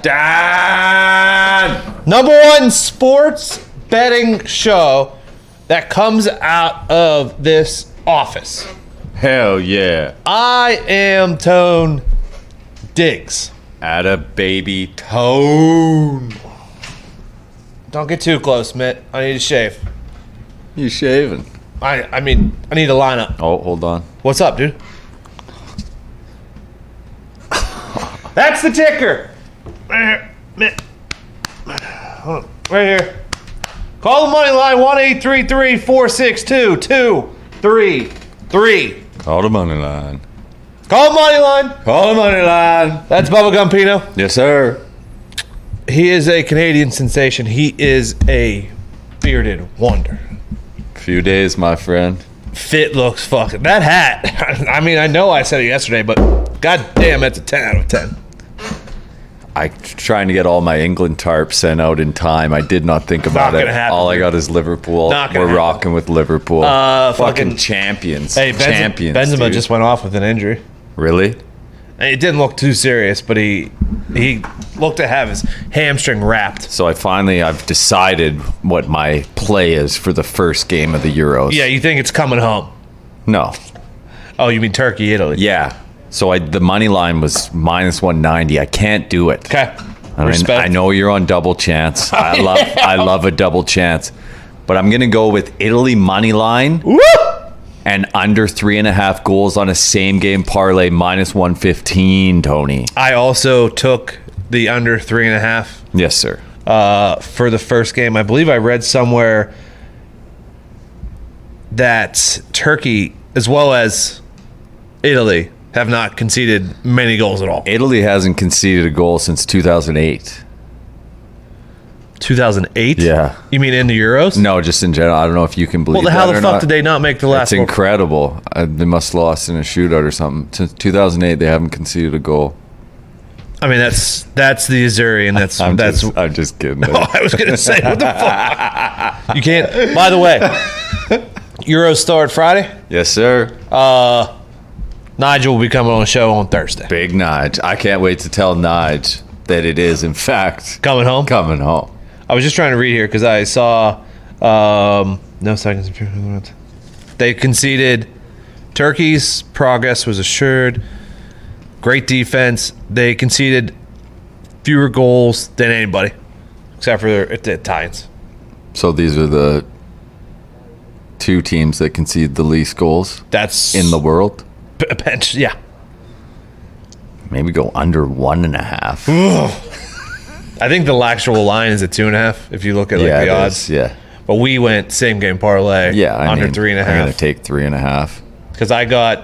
Dan! Number one sports betting show that comes out of this office. Hell yeah. I am Tone Diggs. Atta baby Tone. Don't get too close, Mitt. I need to shave. You shaving? I need to line up. Oh, hold on. What's up, dude? That's the ticker. Mitt. Hold on. Right here. Call the money line 1-833-462-233. Call the money line. Call the money line. Call the money line. That's Bubba Gumpino. Yes, sir. He is a Canadian sensation. He is a bearded wonder. Few days, my friend. Fit looks fucking. That hat. I mean, I know I said it yesterday, but goddamn, that's a 10 out of 10. I trying to get all my England tarps sent out in time. I did not think about Not it. gonna happen, All I dude. got is Liverpool. Not gonna We're happen. rocking with Liverpool. fucking- Fucking champions. Hey, champions. Benzema dude. just went off with an injury. Really? And it didn't look too serious, but he looked to have his hamstring wrapped. So I've decided what my play is for the first game of the Euros. Yeah, you think it's coming home? No. Oh, you mean Turkey, Italy? Yeah. So the money line was minus 190. I can't do it. Okay. I mean, Respect. I know you're on double chance. I love a double chance. But I'm gonna go with Italy money line Woo! and under 3.5 goals on a same game parlay minus 115, Tony. I also took the under 3.5 Yes, sir. for the first game. I believe I read somewhere that Turkey, as well as Italy, have not conceded many goals at all. Italy hasn't conceded a goal since 2008. 2008? Yeah. You mean in the Euros? No, just in general. I don't know if you can believe Well, how that the or fuck not. did they not make the That's last one? incredible. They must have lost in a shootout or something. Since 2008, they haven't conceded a goal. I mean, that's the Azuri, and that's I'm just kidding. I was gonna say, what the fuck? You can't. By the way, Euros start Friday. Yes, sir. Nigel will be coming on the show on Thursday. Big Nige. I can't wait to tell Nige that it is, in fact, Coming home. coming home. I was just trying to read here because I saw no seconds. They conceded. Turkey's progress was assured. Great defense. They conceded fewer goals than anybody, except for the Italians. So these are the two teams that concede the least goals That's in the world. bench. Yeah. Maybe go under 1.5. I think the actual line is at 2.5 if you look at yeah, the it odds. is. Yeah, But we went same game parlay. yeah. under I'm 3.5 gonna take 3.5. because I got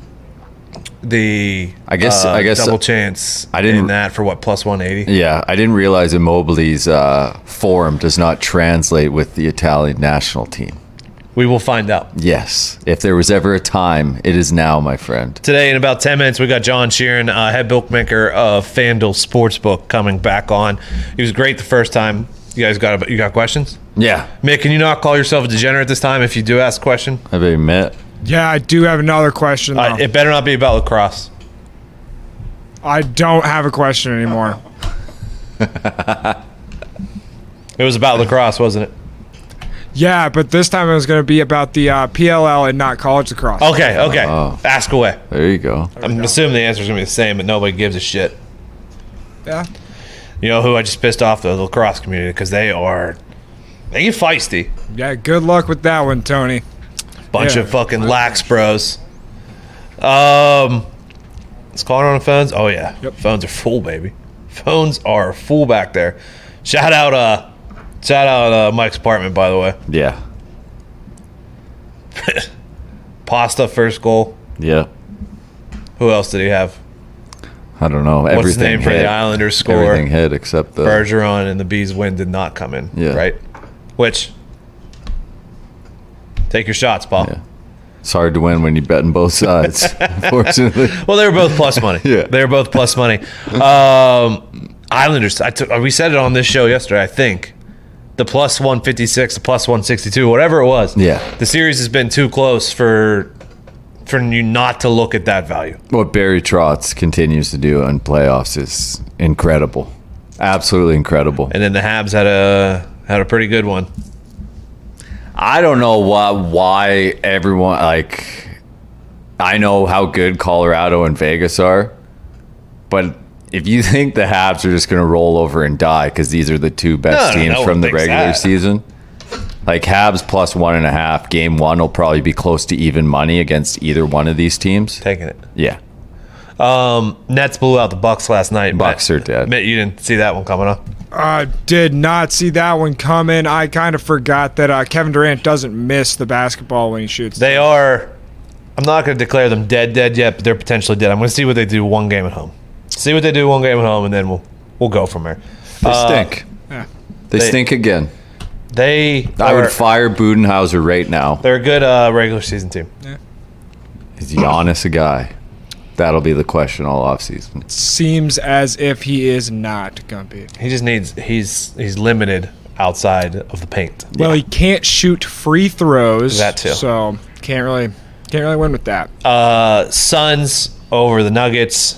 the I guess double chance. I didn't- in that for what plus 180. Yeah, I didn't realize Immobile's form does not translate with the Italian national team. We will find out Yes, if there was ever a time, it is now, my friend. today. In about 10 minutes, we got John Sheeran, head bookmaker of FanDuel Sportsbook, coming back on. He was great the first time. You guys got questions? Yeah, Mick, can you not call yourself a degenerate this time if you do ask a question? I bet you met. Yeah, I do have another question, though. It better not be about lacrosse. I don't have a question anymore. It was about lacrosse, wasn't it? Yeah, but this time it was going to be about the PLL and not college lacrosse. Okay. Oh. Ask away. There you go. I'm assuming the answer is going to be the same, but nobody gives a shit. Yeah. You know who I just pissed off? The lacrosse community, because they get feisty. Yeah, good luck with that one, Tony. Bunch Yeah. of fucking lax bros. Is calling on the phones? Oh yeah. Yep. Phones are full, baby. Phones are full back there. Shout out Mike's apartment, by the way. Yeah, Pasta first goal. yeah. Who else did he have? I don't know. What's his Everything name for hit. the Islanders score? Everything hit except the. Bergeron, and the Bees win did not come in. Yeah. Right? Which, take your shots, Paul. Yeah. It's hard to win when you bet on both sides. Unfortunately. Well, they were both plus money. Yeah. They were both plus money. Islanders, we said it on this show yesterday, I think. The plus 156, the plus 162, whatever it was. Yeah. The series has been too close for you not to look at that value. What Barry Trotz continues to do in playoffs is incredible. Absolutely incredible. And then the Habs had a pretty good one. I don't know why everyone, I know how good Colorado and Vegas are, but if you think the Habs are just going to roll over and die because these are the two best teams no from one the thinks regular that. season, Habs plus 1.5, game one will probably be close to even money against either one of these teams. Taking it. Yeah. Nets blew out the Bucks last night. Bucks are dead. Mitt, you didn't see that one coming up. Did not see that one coming. I kind of forgot that Kevin Durant doesn't miss the basketball when he shoots. They are. I'm not going to declare them dead yet, but they're potentially dead. I'm going to see what they do one game at home. See what they do one game at home, and then we'll go from there. They stink. Yeah. They stink again. I would fire Budenhauser right now. They're a good regular season team. Is Giannis a guy? That'll be the question all offseason. Seems as if he is not gonna be. He just needs. He's limited outside of the paint. Well, he can't shoot free throws. That too. So can't really win with that. Suns over the Nuggets.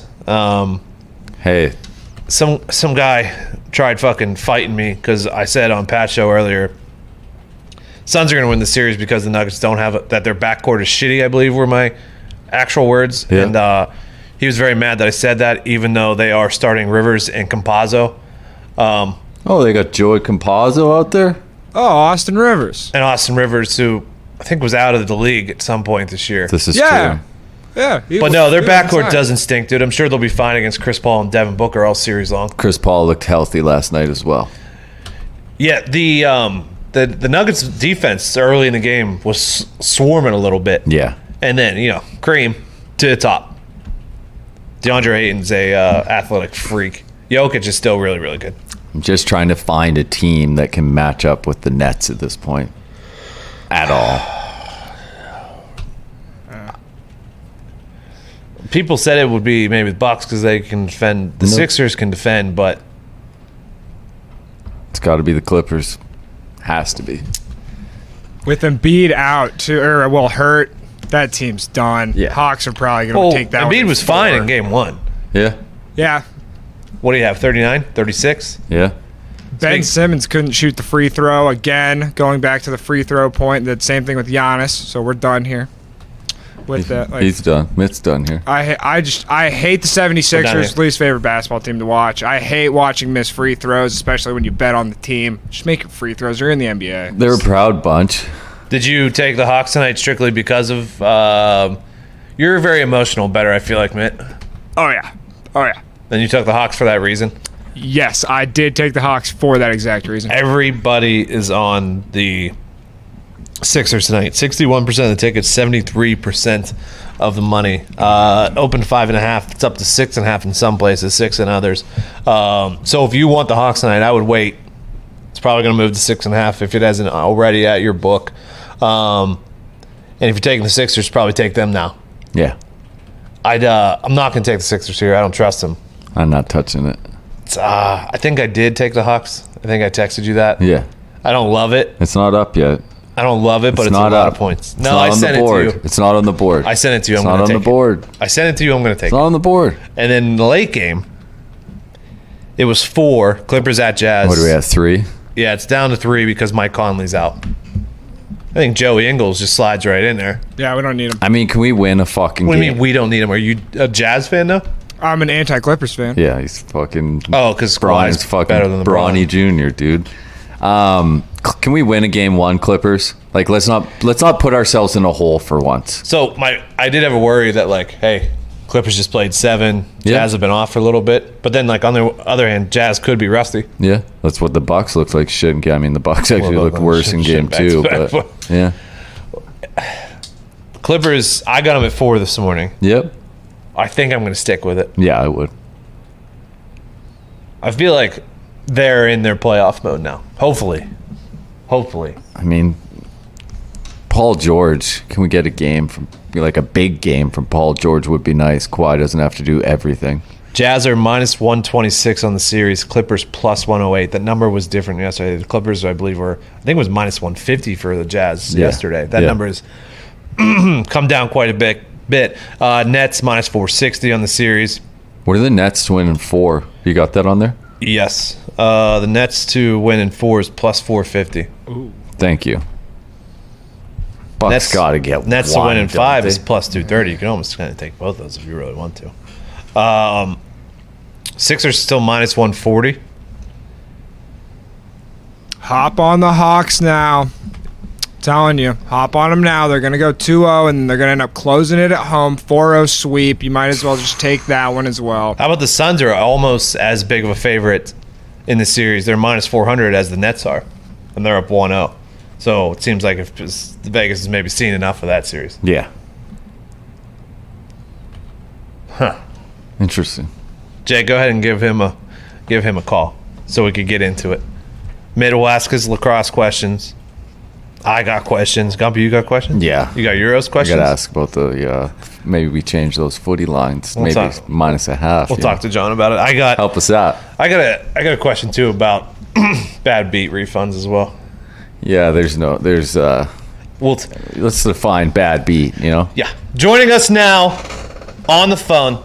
Hey, Some guy tried fucking fighting me because I said on Pat's show earlier, Suns are going to win the series because the Nuggets don't have that their backcourt is shitty, I believe were my actual words. Yeah. And he was very mad that I said that, even though they are starting Rivers and Campazzo. they got Joey Campazzo out there? Oh, Austin Rivers. And Austin Rivers, who I think was out of the league at some point this year. This is Yeah. true. Yeah. But no, their backcourt doesn't stink, dude. I'm sure they'll be fine against Chris Paul and Devin Booker all series long. Chris Paul looked healthy last night as well. Yeah, the Nuggets defense early in the game was swarming a little bit. Yeah. And then, cream to the top. DeAndre Ayton's a athletic freak. Jokic is still really, really good. I'm just trying to find a team that can match up with the Nets at this point. At all. People said it would be maybe the Bucks because they can defend. The Nope. Sixers can defend, but It's got to be the Clippers. Has to be. With Embiid out hurt, that team's done. Yeah. Hawks are probably going to take that one. Embiid in was fine 4. in game one. Yeah. Yeah. What do you have, 39, 36? Yeah. Ben Simmons couldn't shoot the free throw again. Going back to the free throw point, the same thing with Giannis. So we're done here with that. He's done. Mitt's done here. I hate the 76ers, least favorite basketball team to watch. I hate watching missed free throws, especially when you bet on the team. Just make your free throws. You're in the NBA. They're a proud bunch. Did you take the Hawks tonight strictly because of you're a very emotional better, I feel like, Mitt. Oh yeah. Then you took the Hawks for that reason. Yes, I did take the Hawks for that exact reason. Everybody is on the Sixers tonight. 61% of the tickets, 73% of the money. Open 5.5. It's up to 6.5 in some places, 6 in others. So if you want the Hawks tonight, I would wait. It's probably going to move to 6.5 if it hasn't already at your book. And if you're taking the Sixers, probably take them now. Yeah. I'm not going to take the Sixers here. I don't trust them. I'm not touching it. I think I did take the Hawks. I think I texted you that. Yeah. I don't love it. It's not up yet. I don't love it, but it's a not lot up. of points. It's No, not I on sent the it board. to you. It's not on the board. I sent it to you. It's I'm not going to on take the board. it. I sent it to you. I'm going to take It's not it. on the board. And then in the late game, it was 4. Clippers at Jazz. What do we have? 3? Yeah, it's down to 3 because Mike Conley's out. I think Joey Ingles just slides right in there. Yeah, we don't need them. I mean, can we win a fucking What do you game? mean we don't need him? Are you a Jazz fan though? I'm an anti-Clippers fan. Yeah, he's fucking. Oh, because Bronny's fucking better than the Bronny Jr., dude. Can we win a game 1, Clippers? Let's not put ourselves in a hole for once. So I did have a worry that hey, Clippers just played 7. Yeah. Jazz have been off for a little bit, but then on the other hand, Jazz could be rusty. Yeah, that's what the Bucks looked like. Shit, I mean, the Bucks actually looked worse in game 2, but yeah. Clippers, I got them at 4 this morning. Yep. I think I'm going to stick with it. Yeah, I would. I feel like they're in their playoff mode now. Hopefully. I mean, Paul George. Can we get a game from a big game from Paul George would be nice. Kawhi doesn't have to do everything. Jazz are minus 126 on the series. Clippers plus 108. That number was different yesterday. The Clippers, I believe, I think it was minus 150 for the Jazz yesterday. That number has come down quite a bit. Nets minus 460 on the series. What are the Nets to win in 4? You got that on there? Yes. The Nets to win in 4 is plus 450. Thank you. Bucks got to get Nets one, to win in 5 don't is they? plus 230. You can almost kind of take both of those if you really want to. Sixers still minus 140. Hop on the Hawks now. Telling you, hop on them now. They're going to go 2-0, and they're going to end up closing it at home. 4-0 sweep. You might as well just take that one as well. How about the Suns are almost as big of a favorite in the series? They're minus 400 as the Nets are, and they're up 1-0. So it seems like if Vegas has maybe seen enough of that series. Yeah. Huh. Interesting. Jay, go ahead and give him a call so we could get into it. Midwest's lacrosse questions. I got questions. Gumpy, you got questions? Yeah. You got Euros I questions? got to ask about the, maybe we change those footy lines. We'll maybe talk. minus a half. We'll talk to John about it. I got Help us out. I got a question too about bad beat refunds as well. Yeah, there's let's define bad beat, you know? Yeah. Joining us now on the phone,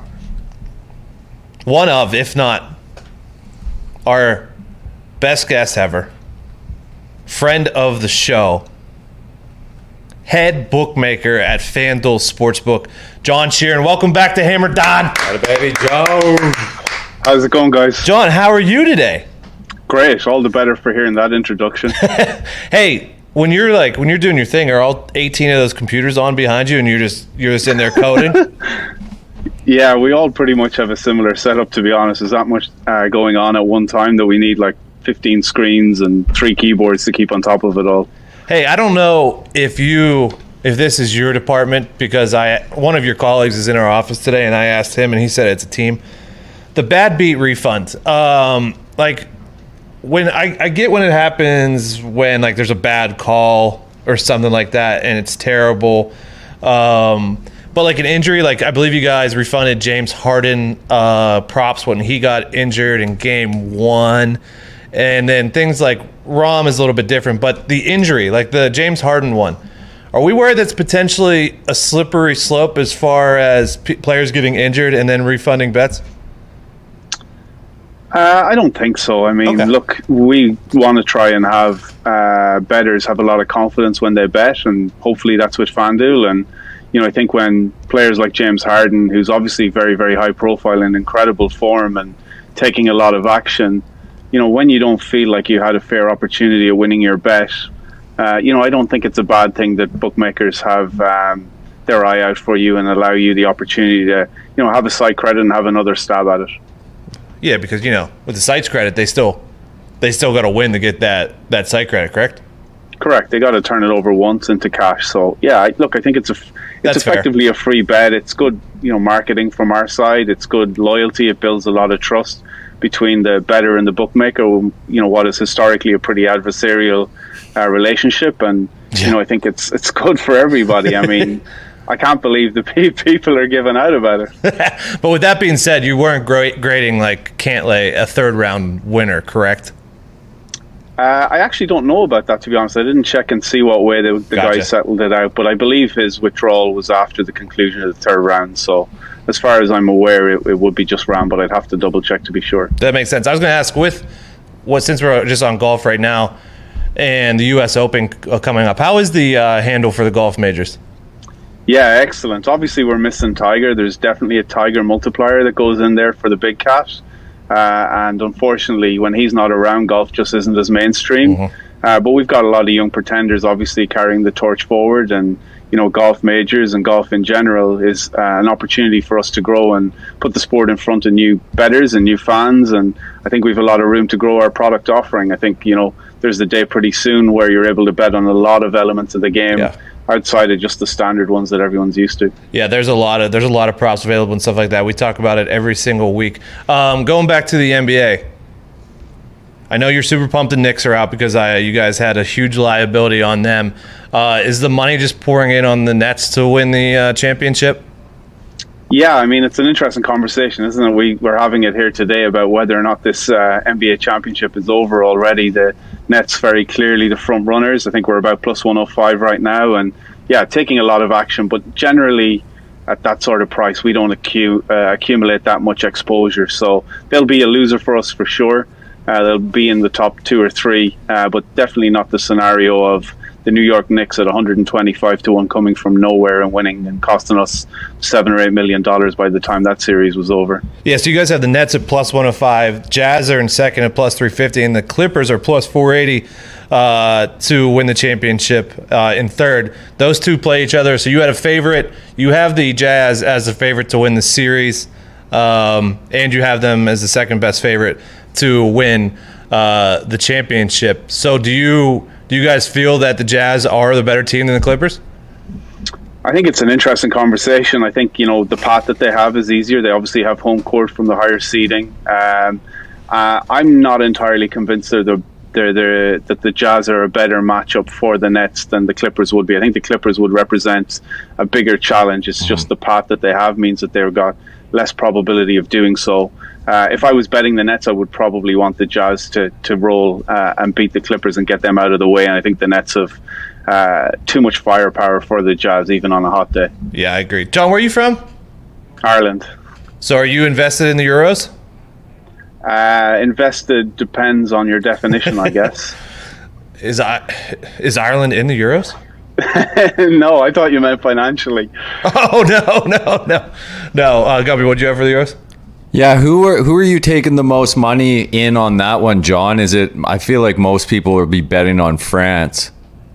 one of, if not our best guest ever, friend of the show, head bookmaker at FanDuel Sportsbook, John Sheeran. Welcome back to Hammer Don. Baby Joe. How's it going, guys? John, how are you today? Great. All the better for hearing that introduction. Hey, when you're doing your thing, are all 18 of those computers on behind you and you're just in there coding? Yeah, we all pretty much have a similar setup, to be honest. There's that much going on at one time that we need like 15 screens and 3 keyboards to keep on top of it all. Hey, I don't know if this is your department, because one of your colleagues is in our office today, and I asked him, and he said it's a team. The bad beat refund, like when I get when it happens when like there's a bad call or something like that, and it's terrible. But like an injury, like I believe you guys refunded James Harden props when he got injured in game 1. And then things like Rom is a little bit different, but the injury, like the James Harden one, are we worried that's potentially a slippery slope as far as players getting injured and then refunding bets? I don't think so. I mean, Okay. Look, we want to try and have bettors have a lot of confidence when they bet, and hopefully that's with FanDuel. And I think when players like James Harden, who's obviously very, very high profile and incredible form and taking a lot of action, when you don't feel like you had a fair opportunity of winning your bet, I don't think it's a bad thing that bookmakers have their eye out for you and allow you the opportunity to, have a side credit and have another stab at it. Yeah, because with the sites credit, they still got to win to get that site credit, correct? Correct. They got to turn it over once into cash. So yeah, I think it's That's effectively a free bet. It's good, marketing from our side. It's good loyalty. It builds a lot of trust between the bettor and the bookmaker. What is historically a pretty adversarial relationship, and I think it's good for everybody. I mean, I can't believe the people are giving out about it. But with that being said, you weren't grading like Cantlay a third round winner, correct? I actually don't know about that, to be honest. I didn't check and see what way the Gotcha. guy settled it out, but I believe his withdrawal was after the conclusion of the third round. So as far as I'm aware, it would be just round, but I'd have to double check to be sure. That makes sense. I was going to ask, since we're just on golf right now and the U.S. Open coming up, how is the handle for the golf majors? Yeah, excellent. Obviously, we're missing Tiger. There's definitely a Tiger multiplier that goes in there for the big cat. And unfortunately, when he's not around, golf just isn't as mainstream. Mm-hmm. But we've got a lot of young pretenders obviously carrying the torch forward. And, golf majors and golf in general is an opportunity for us to grow and put the sport in front of new bettors and new fans. And I think we have a lot of room to grow our product offering. I think, there's a day pretty soon where you're able to bet on a lot of elements of the game. Yeah. Outside of just the standard ones that everyone's used to. Yeah, there's a lot of props available and stuff like that. We talk about it every single week. Going back to the NBA, I know you're super pumped the Knicks are out because you guys had a huge liability on them. Is the money just pouring in on the Nets to win the championship? Yeah, I mean, it's an interesting conversation, isn't it? We're having it here today about whether or not this NBA championship is over already. The Nets very clearly the front runners. I think we're about plus 105 right now. And yeah, taking a lot of action. But generally, at that sort of price. We don't accumulate that much exposure, so they'll be a loser for us for sure. They'll be in the top 2 or 3, but definitely not the scenario of the New York Knicks at 125-1 coming from nowhere and winning and costing us $7 or $8 million by the time that series was over. Yeah, so you guys have the Nets at plus 105, Jazz are in second at plus 350, and the Clippers are plus 480 to win the championship in third. Those two play each other. So you had a favorite. You have the Jazz as a favorite to win the series, and you have them as the second best favorite to win the championship. So do you guys feel that the Jazz are the better team than the Clippers? I think it's an interesting conversation. I think, the path that they have is easier. They obviously have home court from the higher seeding. I'm not entirely convinced that the Jazz are a better matchup for the Nets than the Clippers would be. I think the Clippers would represent a bigger challenge. It's just the path that they have means that they've got less probability of doing so. If I was betting the Nets, I would probably want the Jazz to roll and beat the Clippers and get them out of the way. And I think the Nets have too much firepower for the Jazz, even on a hot day. Yeah, I agree. John, where are you from? Ireland. So are you invested in the Euros? Invested depends on your definition, I guess. Is Ireland in the Euros? No, I thought you meant financially. Oh, no. Gubby, what'd you have for the Euros? Yeah, who are you taking the most money in on that one, John? Is it? I feel like most people would be betting on France.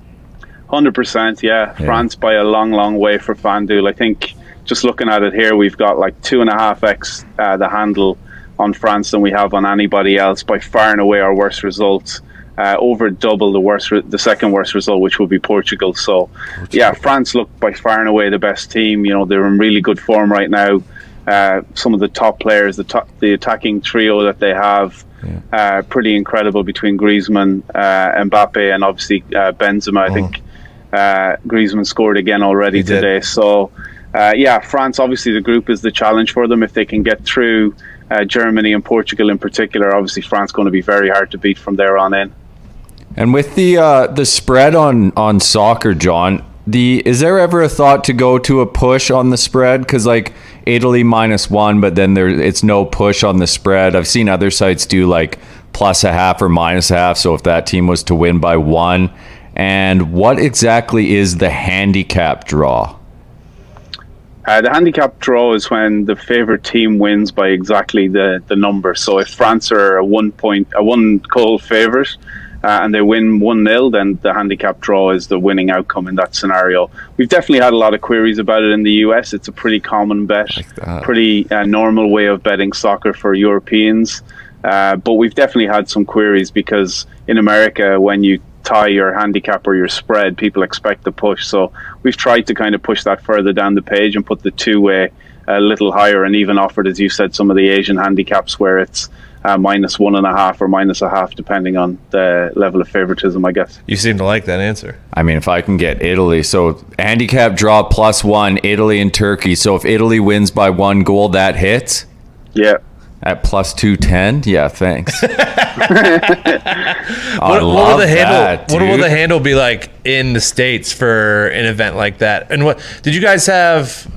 100%, yeah. France by a long way for FanDuel. I think just looking at it here, we've got like 2.5x the handle on France than we have on anybody else. By far and away our worst results. Over double the second worst result, which will be Portugal. So, yeah, France look by far and away the best team. They're in really good form right now. Some of the top players, the attacking trio that they have, pretty incredible between Griezmann, Mbappe, and obviously Benzema. I think Griezmann scored again already today. So, France, obviously the group is the challenge for them. If they can get through Germany and Portugal in particular, obviously France going to be very hard to beat from there on in. And with the spread on soccer, John, is there ever a thought to go to a push on the spread? Because like Italy -1, but then it's no push on the spread. I've seen other sites do like +0.5 or -0.5. So if that team was to win by 1, and what exactly is the handicap draw? The handicap draw is when the favorite team wins by exactly the number. So if France are a 1 goal favorite and they win 1-0, then the handicap draw is the winning outcome in that scenario. We've definitely had a lot of queries about it in the US. It's a pretty common bet, pretty normal way of betting soccer for Europeans. But we've definitely had some queries because in America, when you tie your handicap or your spread, people expect the push. So we've tried to kind of push that further down the page and put the two-way a little higher, and even offered, as you said, some of the Asian handicaps where it's -1.5 or -0.5, depending on the level of favoritism, I guess. You seem to like that answer. I mean, if I can get Italy, so handicap draw +1, Italy and Turkey. So if Italy wins by 1 goal, that hits? Yeah. At +210? Yeah, thanks. What will the handle be like in the States for an event like that? And what did you guys have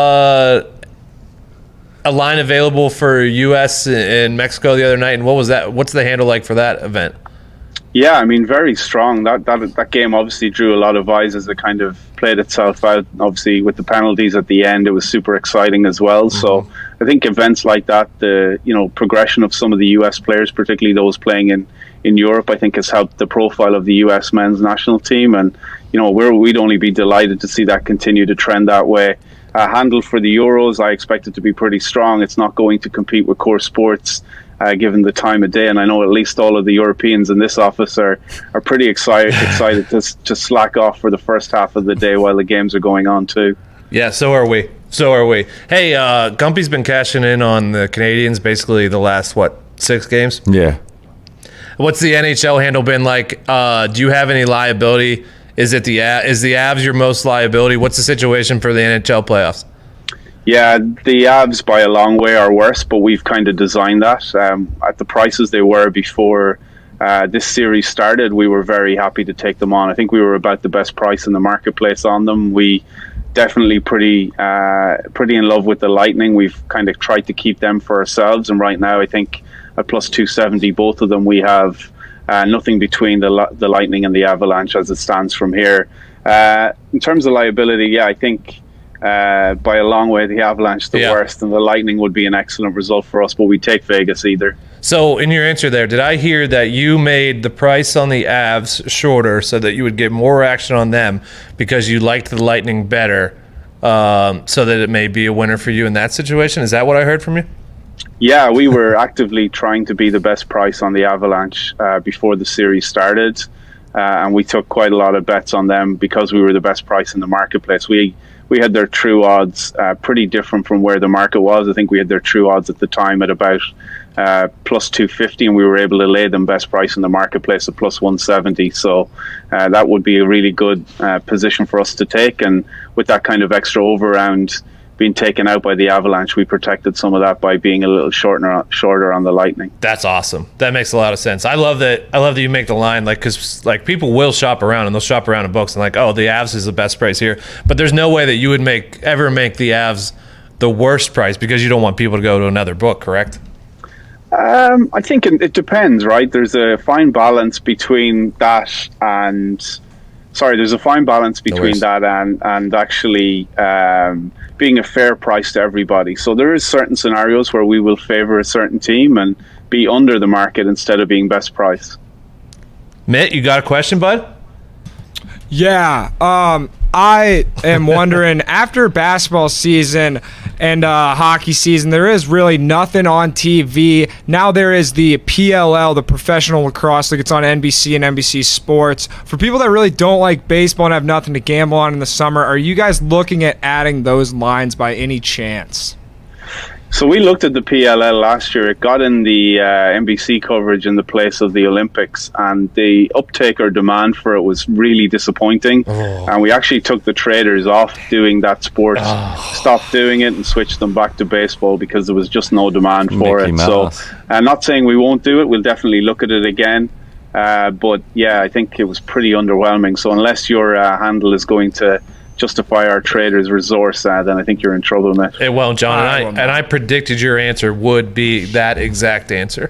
a line available for US and Mexico the other night? And what was that? What's the handle like for that event? Yeah, I mean, very strong. That game obviously drew a lot of eyes as it kind of played itself out. Obviously, with the penalties at the end, it was super exciting as well. Mm-hmm. So I think events like that, the progression of some of the US players, particularly those playing in Europe, I think has helped the profile of the US men's national team. And we'd only be delighted to see that continue to trend that way. Handle for the Euros, I expect it to be pretty strong. It's not going to compete with core sports. Given the time of day, and I know at least all of the Europeans in this office are pretty excited to slack off for the first half of the day while the games are going on too. Yeah, so are we. Hey, Gumpy's been cashing in on the Canadians basically the last 6 games? Yeah. What's the NHL handle been like? Do you have any liability? Is the Avs your most liability? What's the situation for the NHL playoffs? Yeah, the Avs by a long way are worse, but we've kind of designed that. At the prices they were before this series started, we were very happy to take them on. I think we were about the best price in the marketplace on them. We definitely pretty in love with the Lightning. We've kind of tried to keep them for ourselves, and right now I think at plus 270, both of them, we have nothing between the Lightning and the Avalanche as it stands from here. In terms of liability, yeah, I think by a long way the Avalanche the worst, and the Lightning would be an excellent result for us, but we take Vegas either. So in your answer there, did I hear that you made the price on the Avs shorter so that you would get more action on them because you liked the Lightning better, so that it may be a winner for you in that situation? Is that what I heard from you? Yeah, we were actively trying to be the best price on the Avalanche before the series started, and we took quite a lot of bets on them because we were the best price in the marketplace. We had their true odds pretty different from where the market was. I think we had their true odds at the time at about plus 250, and we were able to lay them best price in the marketplace at plus 170. So that would be a really good position for us to take. And with that kind of extra over-round being taken out by the Avalanche, we protected some of that by being a little shorter on the Lightning. That's awesome. That makes a lot of sense. I love that you make the line, like, because like people will shop around and they'll shop around in books and like, oh, the Avs is the best price here, but there's no way that you would ever make the Avs the worst price because you don't want people to go to another book, correct? I think it depends, right? There's a fine balance between that and actually being a fair price to everybody. So there is certain scenarios where we will favor a certain team and be under the market instead of being best price. Mitt, you got a question, bud? Yeah, I am wondering, after basketball season and hockey season, there is really nothing on TV. Now there is the PLL, the Professional Lacrosse League. It's on NBC and NBC Sports. For people that really don't like baseball and have nothing to gamble on in the summer, are you guys looking at adding those lines by any chance? So we looked at the PLL last year. It got in the NBC coverage in the place of the Olympics, and the uptake or demand for it was really disappointing. And we actually took the traders off doing that sport, stopped doing it, and switched them back to baseball because there was just no demand for it. Mouse. So I'm not saying we won't do it. We'll definitely look at it again. But yeah, I think it was pretty underwhelming. So unless your handle is going to justify our traders' resource, then I think you're in trouble, Mitch. It won't, John. And I predicted your answer would be that exact answer.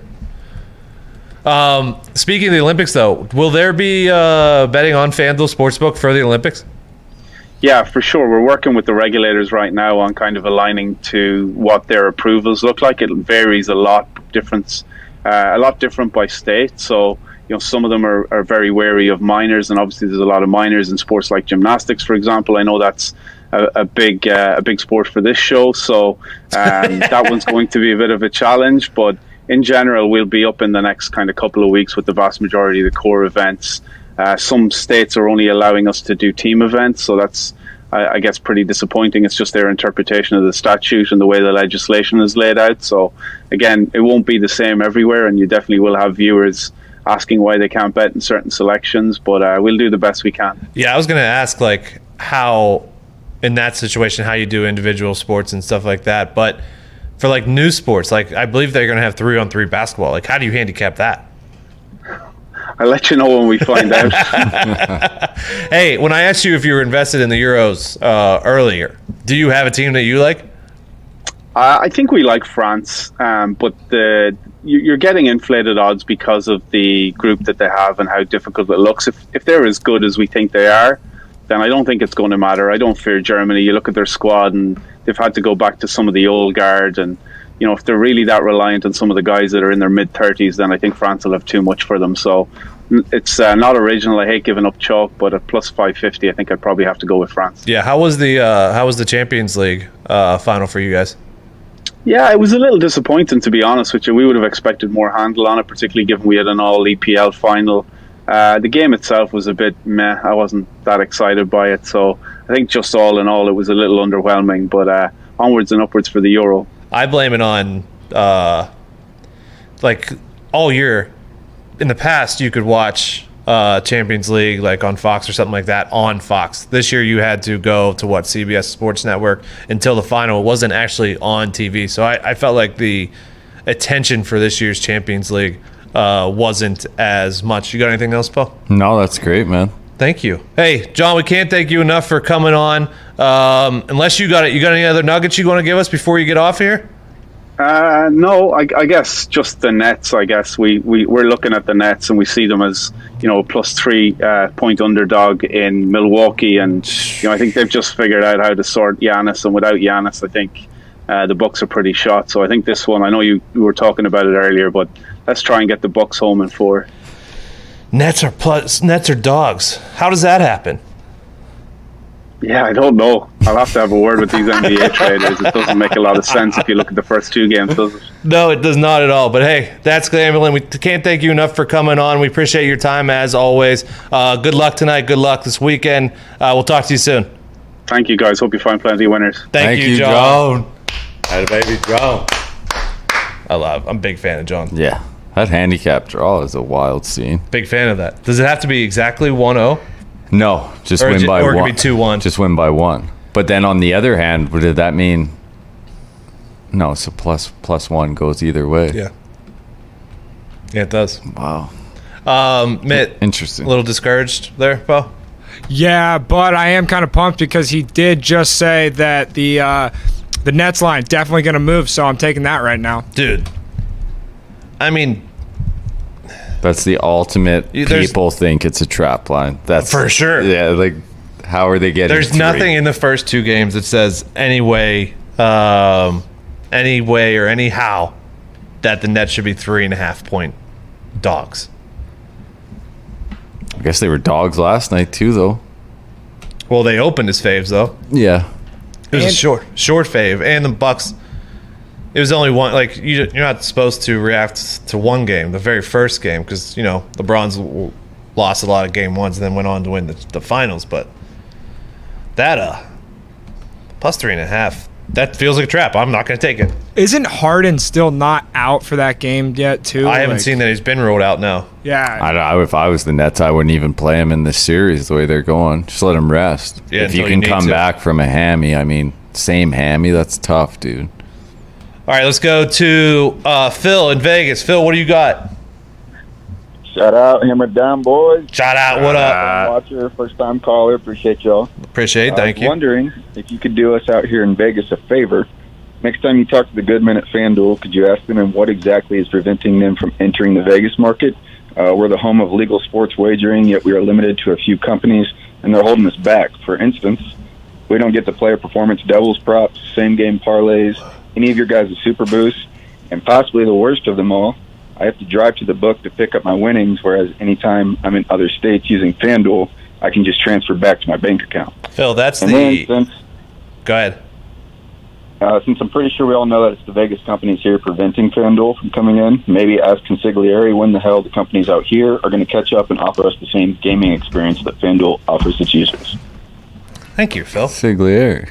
Speaking of the Olympics, though, will there be betting on FanDuel Sportsbook for the Olympics? Yeah, for sure. We're working with the regulators right now on kind of aligning to what their approvals look like. It varies a lot different by state. So, you know, some of them are very wary of minors, and obviously there's a lot of minors in sports like gymnastics, for example. I know that's a big sport for this show, so that one's going to be a bit of a challenge. But in general, we'll be up in the next kind of couple of weeks with the vast majority of the core events. Some states are only allowing us to do team events, so that's, I guess, pretty disappointing. It's just their interpretation of the statute and the way the legislation is laid out. So again, it won't be the same everywhere, and you definitely will have viewers asking why they can't bet in certain selections, but we'll do the best we can. Yeah, I was going to ask, like, how, in that situation, how you do individual sports and stuff like that. But for, like, new sports, like, I believe they're going to have 3-on-3 basketball. Like, how do you handicap that? I'll let you know when we find out. Hey, when I asked you if you were invested in the Euros earlier, do you have a team that you like? I think we like France, but you're getting inflated odds because of the group that they have and how difficult it looks. If they're as good as we think they are, then I don't think it's going to matter. I don't fear Germany. You look at their squad, and they've had to go back to some of the old guard. And, you know, if they're really that reliant on some of the guys that are in their mid-30s, then I think France will have too much for them. So it's not original. I hate giving up chalk, but at plus 550, I think I'd probably have to go with France. Yeah, how was the Champions League final for you guys? Yeah, it was a little disappointing, to be honest with you. We would have expected more handle on it, particularly given we had an all-EPL final. The game itself was a bit meh. I wasn't that excited by it. So I think just all in all, it was a little underwhelming. But onwards and upwards for the Euro. I blame it on, like, all year. In the past, you could watch Champions League like on Fox or something like that on Fox. This year you had to go to CBS Sports Network until the final. It wasn't actually on TV. So I felt like the attention for this year's Champions League wasn't as much. You got anything else, Paul? No, that's great, man. Thank you. Hey, John, we can't thank you enough for coming on. Unless you got any other nuggets you want to give us before you get off here? No, I guess just the Nets. I guess we're looking at the Nets and we see them as +3 point underdog in Milwaukee, and I think they've just figured out how to sort Giannis, and without Giannis, I think the Bucks are pretty shot. So I think this one, I know you were talking about it earlier, but let's try and get the Bucks home in 4. Nets are dogs. How does that happen? Yeah, I don't know. I'll have to have a word with these NBA traders. It doesn't make a lot of sense if you look at the first 2 games, does it? No, it does not at all. But hey, that's Glamberlin. We can't thank you enough for coming on. We appreciate your time as always. Good luck tonight. Good luck this weekend. We'll talk to you soon. Thank you, guys. Hope you find plenty of winners. Thank you, John. Had a baby John. I'm a big fan of John. Yeah, that handicap draw is a wild scene. Big fan of that. Does it have to be exactly 1-0? No, just win by or 1. Or it could be 2-1. Just win by 1. But then on the other hand, what did that mean? No, so plus 1 goes either way. Yeah. Yeah, it does. Wow. Mitt, interesting. A little discouraged there, Bo? Yeah, but I am kind of pumped because he did just say that the Nets line definitely going to move, so I'm taking that right now. Dude. I mean, that's the ultimate. People think it's a trap line. That's for sure. Yeah, like how are they getting? There's 3? Nothing in the first 2 games that says any way or anyhow that the Nets should be 3.5 point dogs. I guess they were dogs last night too, though. Well, they opened as faves though. Yeah, it was a short fave, and the Bucks. It was only one. Like you're not supposed to react to one game, the very first game, because LeBron's lost a lot of game 1s and then went on to win the finals. But that +3.5, that feels like a trap. I'm not going to take it. Isn't Harden still not out for that game yet? Too. I haven't seen that he's been ruled out now. Yeah. If I was the Nets, I wouldn't even play him in this series the way they're going. Just let him rest. Yeah, if you can come back from a hammy, I mean, same hammy, that's tough, dude. All right, let's go to Phil in Vegas. Phil, what do you got? Shout out, Hammer Down boys. Shout out, what up? Watcher, first time caller. Appreciate y'all. Appreciate it, thank you. I was wondering if you could do us out here in Vegas a favor. Next time you talk to the good men at FanDuel, could you ask them what exactly is preventing them from entering the Vegas market? We're the home of legal sports wagering, yet we are limited to a few companies, and they're holding us back. For instance, we don't get the player performance doubles props, same game parlays, any of your guys' super boosts, and possibly the worst of them all, I have to drive to the book to pick up my winnings, whereas anytime I'm in other states using FanDuel, I can just transfer back to my bank account. Phil, that's and the... Then, Go ahead. Since I'm pretty sure we all know that it's the Vegas companies here preventing FanDuel from coming in, maybe ask Consigliere when the hell the companies out here are going to catch up and offer us the same gaming experience that FanDuel offers its users. Thank you, Phil. Consigliere.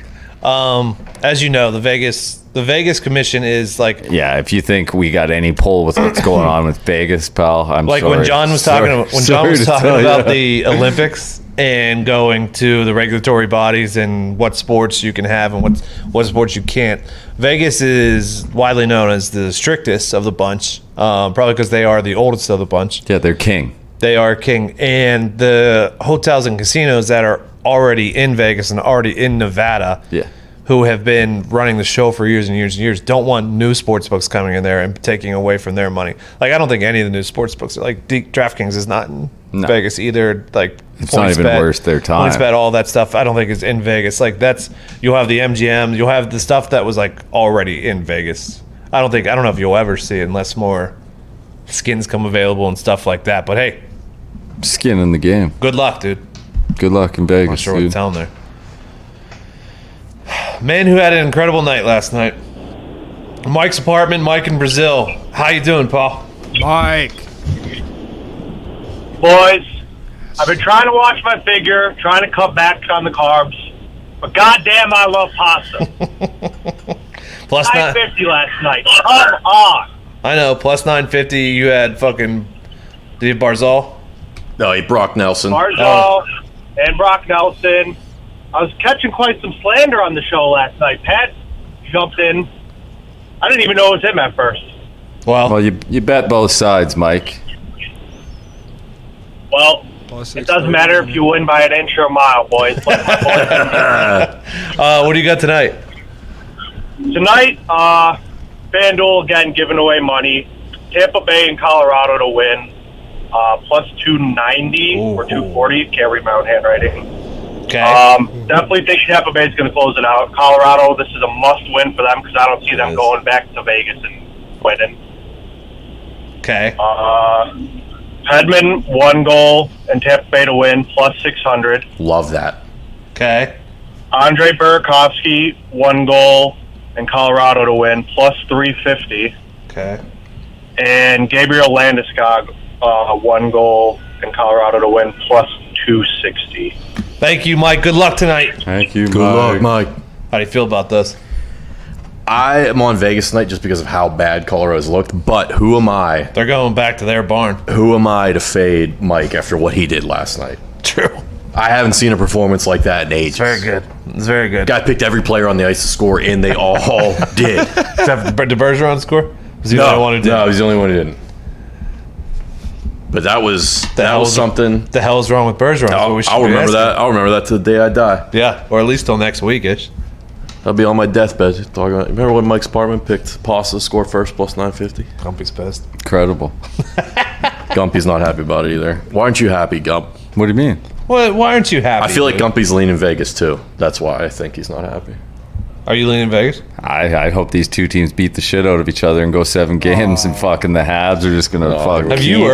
As you know, the Vegas Commission is like... Yeah, if you think we got any pull with what's going on with Vegas, pal, I'm like sorry. when John was talking about the Olympics and going to the regulatory bodies and what sports you can have and what sports you can't. Vegas is widely known as the strictest of the bunch, probably because they are the oldest of the bunch. Yeah, they're king. They are king. And the hotels and casinos that are already in Vegas and already in Nevada, who have been running the show for years and years and years, don't want new sports books coming in there and taking away from their money. Like, I don't think any of the new sports books are like DraftKings is not in Vegas either. Like, it's not even worth their time. PointsBet, all that stuff, I don't think is in Vegas. Like, you'll have the MGM, you'll have the stuff that was like already in Vegas. I don't know if you'll ever see it unless more skins come available and stuff like that. But hey, skin in the game. Good luck, dude. Good luck in Vegas. I'm not sure what to tell him there. Man who had an incredible night last night. Mike's apartment, Mike in Brazil. How you doing, Paul? Mike. Boys, I've been trying to watch my figure, trying to cut back on the carbs, but goddamn, I love pasta. Plus 950 last night. Come on. I know. Plus 950. You had fucking. Did you have Barzal? No, he Brock Nelson. Barzal and Brock Nelson. I was catching quite some slander on the show last night. Pat jumped in. I didn't even know it was him at first. Well, you bet both sides, Mike. Well, It doesn't matter if you win by an inch or a mile, boys. What do you got tonight? Tonight, FanDuel again giving away money. Tampa Bay and Colorado to win, plus 290 or 240. Can't read my own handwriting. Okay. Definitely think Tampa Bay is going to close it out. Colorado, this is a must-win for them because I don't see them going back to Vegas and winning. Okay. Hedman, 1 goal, and Tampa Bay to win, plus 600. Love that. Okay. Andre Burakovsky, 1 goal, and Colorado to win, plus 350. Okay. And Gabriel Landeskog, 1 goal, and Colorado to win, plus 260. Thank you, Mike. Good luck tonight. Thank you, Good luck, Mike. How do you feel about this? I am on Vegas tonight just because of how bad Colorado's looked. But who am I? They're going back to their barn. Who am I to fade Mike after what he did last night? True. I haven't seen a performance like that in ages. Very good. It's very good. Guy picked every player on the ice to score, and they all did. Except did Bergeron score? Was he the only one who did? No, he's the only one who didn't. But that was something. The hell is wrong with Bergeron? I'll remember that. I'll remember that to the day I die. Yeah, or at least till next week-ish. I'll be on my deathbed talking about. Remember when Mike Spartman picked Pasta to score first plus 950? Gumpy's pissed. Incredible. Gumpy's not happy about it either. Why aren't you happy, Gump? What do you mean? Well, why aren't you happy? I feel like dude? Gumpy's leaning Vegas too. That's why I think he's not happy. Are you leaning Vegas? I hope these two teams beat the shit out of each other and go 7 games, and fucking the Habs are just gonna fucking. Have you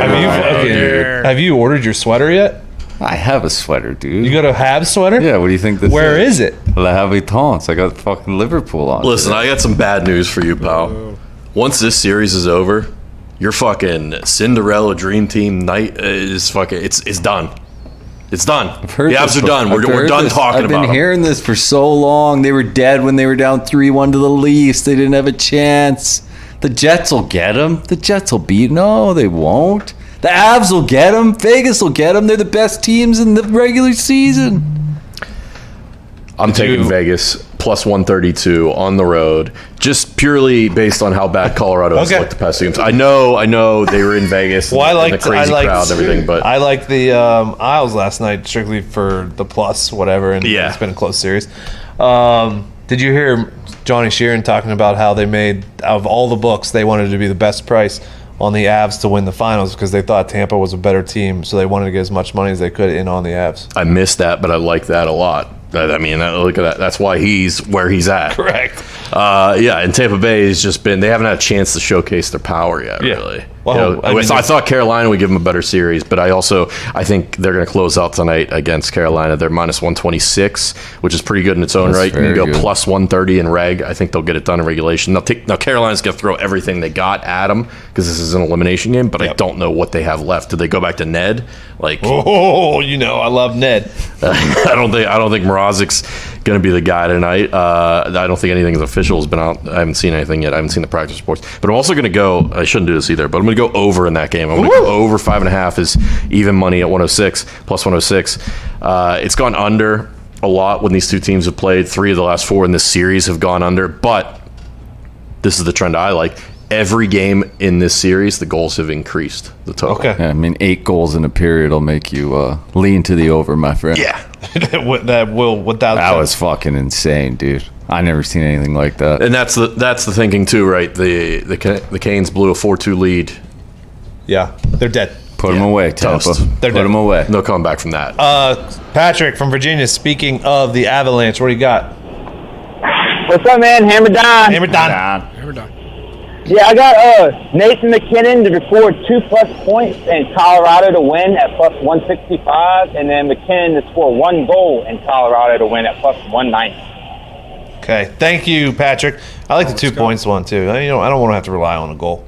ordered your sweater yet? I have a sweater, dude. You got a Habs sweater? Yeah. What do you think this? Where is it? La Habitants. I got fucking Liverpool on. Listen, I got some bad news for you, pal. Once this series is over, your fucking Cinderella Dream Team night is fucking. It's done. It's done. The Habs are done. We're done talking about I've been them. hearing this for so long. They were dead when they were down 3-1 to the Leafs. They didn't have a chance. The Jets will get them. The Jets will beat. No, they won't. The Avs will get them. Vegas will get them. They're the best teams in the regular season. I'm taking Vegas plus 132 on the road, just purely based on how bad Colorado has looked the past 2 games. I know they were in Vegas and, and the crazy crowd and everything, but I like the Isles last night strictly for the plus whatever, and it's been a close series. Did you hear Johnny Sheeran talking about how they made, out of all the books, they wanted to be the best price on the Avs to win the finals because they thought Tampa was a better team, so they wanted to get as much money as they could in on the Avs. I missed that, but I like that a lot. I mean, look at that. That's why he's where he's at. Correct. And Tampa Bay has just been, they haven't had a chance to showcase their power yet, really. Well, I thought Carolina would give them a better series, but I think they're going to close out tonight against Carolina. They're minus 126, which is pretty good in its own right. You can go plus 130 in reg. I think they'll get it done in regulation. Now Carolina's going to throw everything they got at them because this is an elimination game, but I don't know what they have left. Do they go back to Ned? I love Ned. I don't think Mrazek's going to be the guy tonight. I don't think anything is official has been out. I haven't seen anything yet. I haven't seen the practice reports. But I'm also going to go, I shouldn't do this either, but I'm going to go over in that game. I'm going to go over 5.5 is even money at 106, plus 106. It's gone under a lot when these two teams have played. 3 of the last 4 in this series have gone under, but this is the trend I like. Every game in this series, the goals have increased the total. Okay. Yeah, I mean, 8 goals in a period will make you lean to the over, my friend. Yeah. that will, without that was fucking insane, dude. I never seen anything like that. And that's the thinking too, right? The Canes blew a 4-2 lead. Yeah, they're dead. Put them away, Tampa. Put them away. No coming back from that. Patrick from Virginia, speaking of the Avalanche, what do you got? What's up, man? Hammer Don. Hammer Don. Hammer Don. Yeah, I got Nathan McKinnon to record 2+ points and Colorado to win at plus 165, and then McKinnon to score 1 goal in Colorado to win at plus 190. Okay, thank you, Patrick. I like the 2 points one too. I don't want to have to rely on a goal.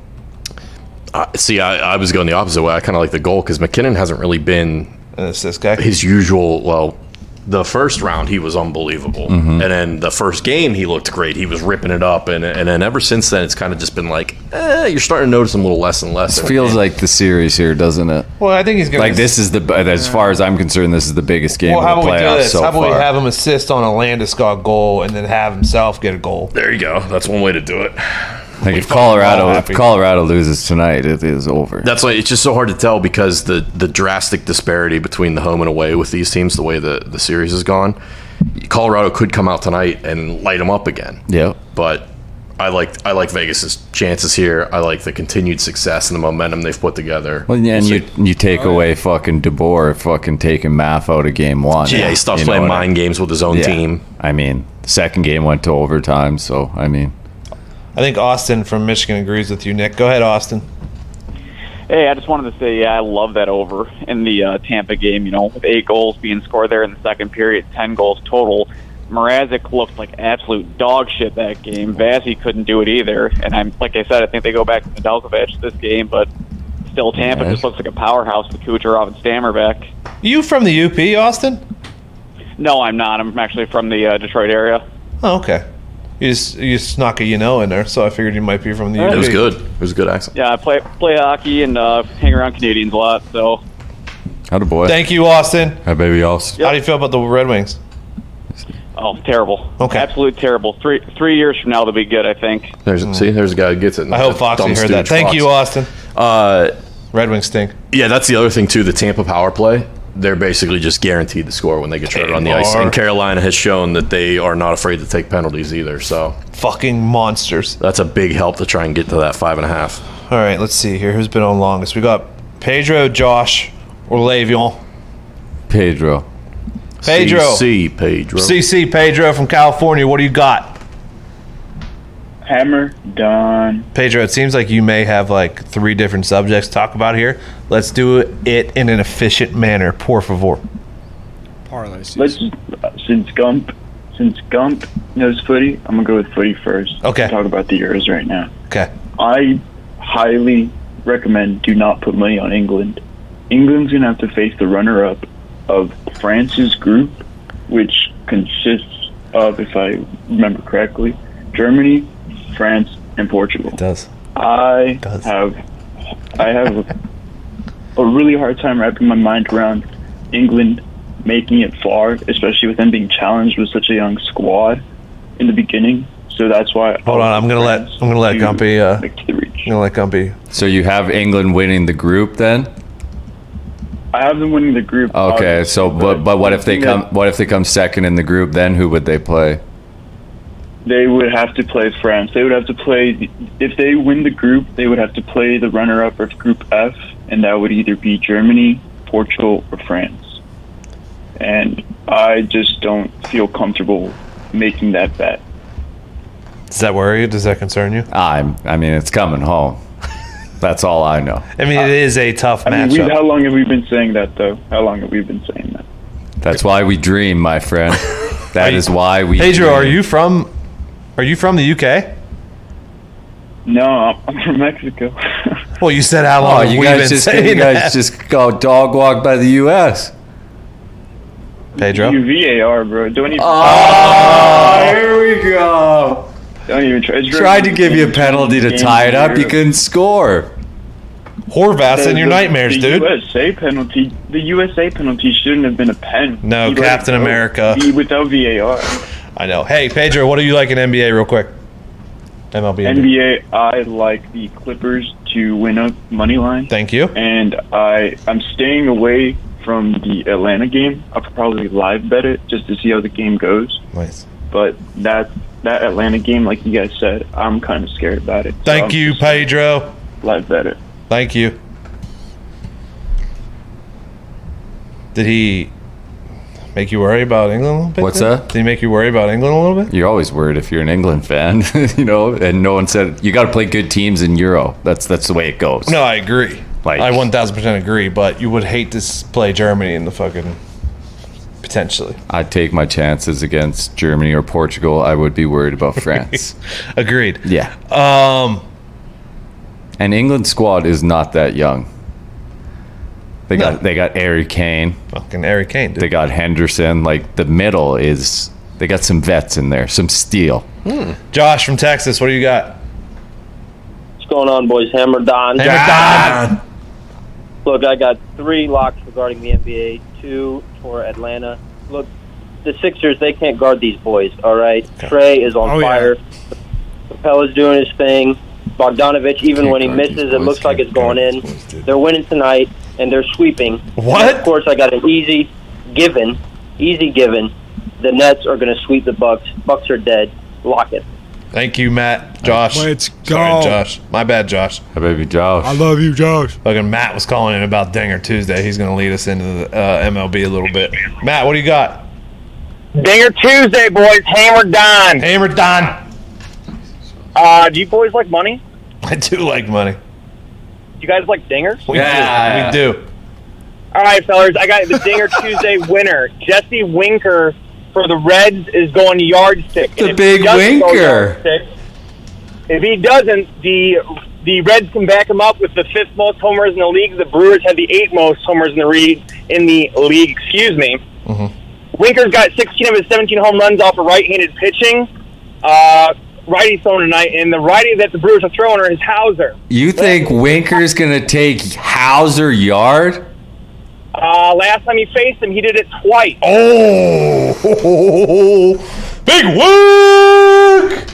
See, I was going the opposite way. I kind of like the goal because McKinnon hasn't really been an assist guy. His usual. Well, the first round he was unbelievable, and then the first game he looked great. He was ripping it up, and then ever since then it's kind of just been like you're starting to notice him a little less and less. It feels like the series here, doesn't it? Well, I think he's going to this is as far as I'm concerned, this is the biggest game of the playoffs. How about we do this? So how about far. we have him assist on a Landeskog goal and then have himself get a goal? There you go. That's one way to do it. Like if Colorado loses tonight, it is over. That's why it's just so hard to tell because the drastic disparity between the home and away with these teams, the way the series has gone. Colorado could come out tonight and light them up again. Yeah, but I like Vegas's chances here. I like the continued success and the momentum they've put together. Well, and you take away fucking DeBoer fucking taking Maff out of game one. Yeah, he stops playing mind games with his own team. I mean, the second game went to overtime, so I mean, I think Austin from Michigan agrees with you, Nick. Go ahead, Austin. Hey, I just wanted to say, I love that over in the Tampa game, with 8 goals being scored there in the second period, 10 goals total. Mrazek looked like absolute dog shit that game. Vazzy couldn't do it either. And like I said, I think they go back to Nedeljkovic this game, but still Tampa just looks like a powerhouse with Kucherov and Stammer back. You from the UP, Austin? No, I'm not. I'm actually from the Detroit area. Oh, okay. You just snuck a in there, so I figured you might be from the UP. It was good. It was a good accent. Yeah, I play hockey and hang around Canadians a lot, so. How'd boy. Thank you, Austin. Hi, baby, Austin. How do you feel about the Red Wings? Oh, terrible. Okay. Absolute terrible. Three years from now, they'll be good, I think. There's a guy who gets it. I hope Foxy heard that. Thank you, Austin. Red Wings stink. Yeah, that's the other thing, too. The Tampa power play, they're basically just guaranteed to score when they get traded on the ice. And Carolina has shown that they are not afraid to take penalties either. So fucking monsters. That's a big help to try and get to that 5.5. All right, let's see here. Who's been on longest? We got Pedro, Josh, or Le'Veon. Pedro. CC Pedro. CC Pedro from California. What do you got? Hammer done. Pedro, it seems like you may have like 3 different subjects to talk about here. Let's do it in an efficient manner, por favor. Parlay Since Gump knows footy, I'm gonna go with footy first. Okay. Talk about the Euros right now. Okay. I highly recommend do not put money on England. England's gonna have to face the runner-up of France's group, which consists of, if I remember correctly, Germany, France, and Portugal. It does. I have a really hard time wrapping my mind around England making it far, especially with them being challenged with such a young squad in the beginning. So that's why. Hold on, I'm gonna let Gumpy. I'm gonna let Gumpy. So you have England winning the group then? I have them winning the group. Okay, so but what if they come? What if they come second in the group? Then who would they play? They would have to play France. They would have to play. If they win the group, they would have to play the runner-up of Group F, and that would either be Germany, Portugal, or France. And I just don't feel comfortable making that bet. Does that worry you? Does that concern you? I mean, it's coming home. That's all I know. I mean, it is a tough matchup. How long have we been saying that, though? How long have we been saying that? That's why we dream, my friend. That is why we Pedro, dream. are you from the UK? No, I'm from Mexico. Well, you said how long you guys just go dog walk by the U.S. Pedro? You VAR, bro. Don't even. Here we go. Don't even try. Tried to give you a penalty to tie it up. You couldn't score. Horvath's in your nightmares, dude. The USA penalty shouldn't have been a pen. No, Captain America. Without VAR. I know. Hey, Pedro, what do you like in NBA real quick? NBA, I like the Clippers to win up money line. Thank you. And I'm staying away from the Atlanta game. I'll probably live bet it just to see how the game goes. Nice. But that Atlanta game, like you guys said, I'm kind of scared about it. Thank you, Pedro. Live bet it. Thank you. Did he make you worry about England a little bit? What's that? Did he make you worry about England a little bit? You're always worried if you're an England fan, and no one said you got to play good teams in Euro. That's the way it goes. No, I agree. Like, I 1000% agree, but you would hate to play Germany in the fucking potentially. I'd take my chances against Germany or Portugal. I would be worried about France. Agreed. Yeah. And England's squad is not that young. They got Harry Kane. Fucking Harry Kane, dude. They got Henderson. Like, the middle is... They got some vets in there. Some steel. Josh from Texas, what do you got? What's going on, boys? Hammer Don. Look, I got 3 locks regarding the NBA, 2 for Atlanta. Look, the Sixers, they can't guard these boys, all right? Okay. Trey is on fire. Yeah. Capella's doing his thing. Bogdanovich, even when he misses, it looks like it's going in. They're winning tonight, and they're sweeping. What? And of course, I got an easy given. The Nets are going to sweep the Bucks. Bucks are dead. Lock it. Thank you, Matt. Josh. Let's go. Sorry, Josh. My bad, Josh. Hi, baby Josh. I love you, Josh. Fucking Matt was calling in about Dinger Tuesday. He's going to lead us into the MLB a little bit. Matt, what do you got? Dinger Tuesday, boys. Hammer Don. Hammer Don. Do you boys like money? I do like money. Do you guys like dingers? We do. All right, fellas. I got the Dinger Tuesday winner. Jesse Winker for the Reds is going yardstick. The big Winker. If he doesn't, the Reds can back him up with the 5th most homers in the league. The Brewers have the 8th most homers in the league. Excuse me. Mm-hmm. Winker's got 16 of his 17 home runs off of right-handed pitching. Righty throwing tonight, and the righty that the Brewers are throwing is Hauser. You think Winker's going to take Hauser yard? Last time he faced him, he did it twice. Oh, big work!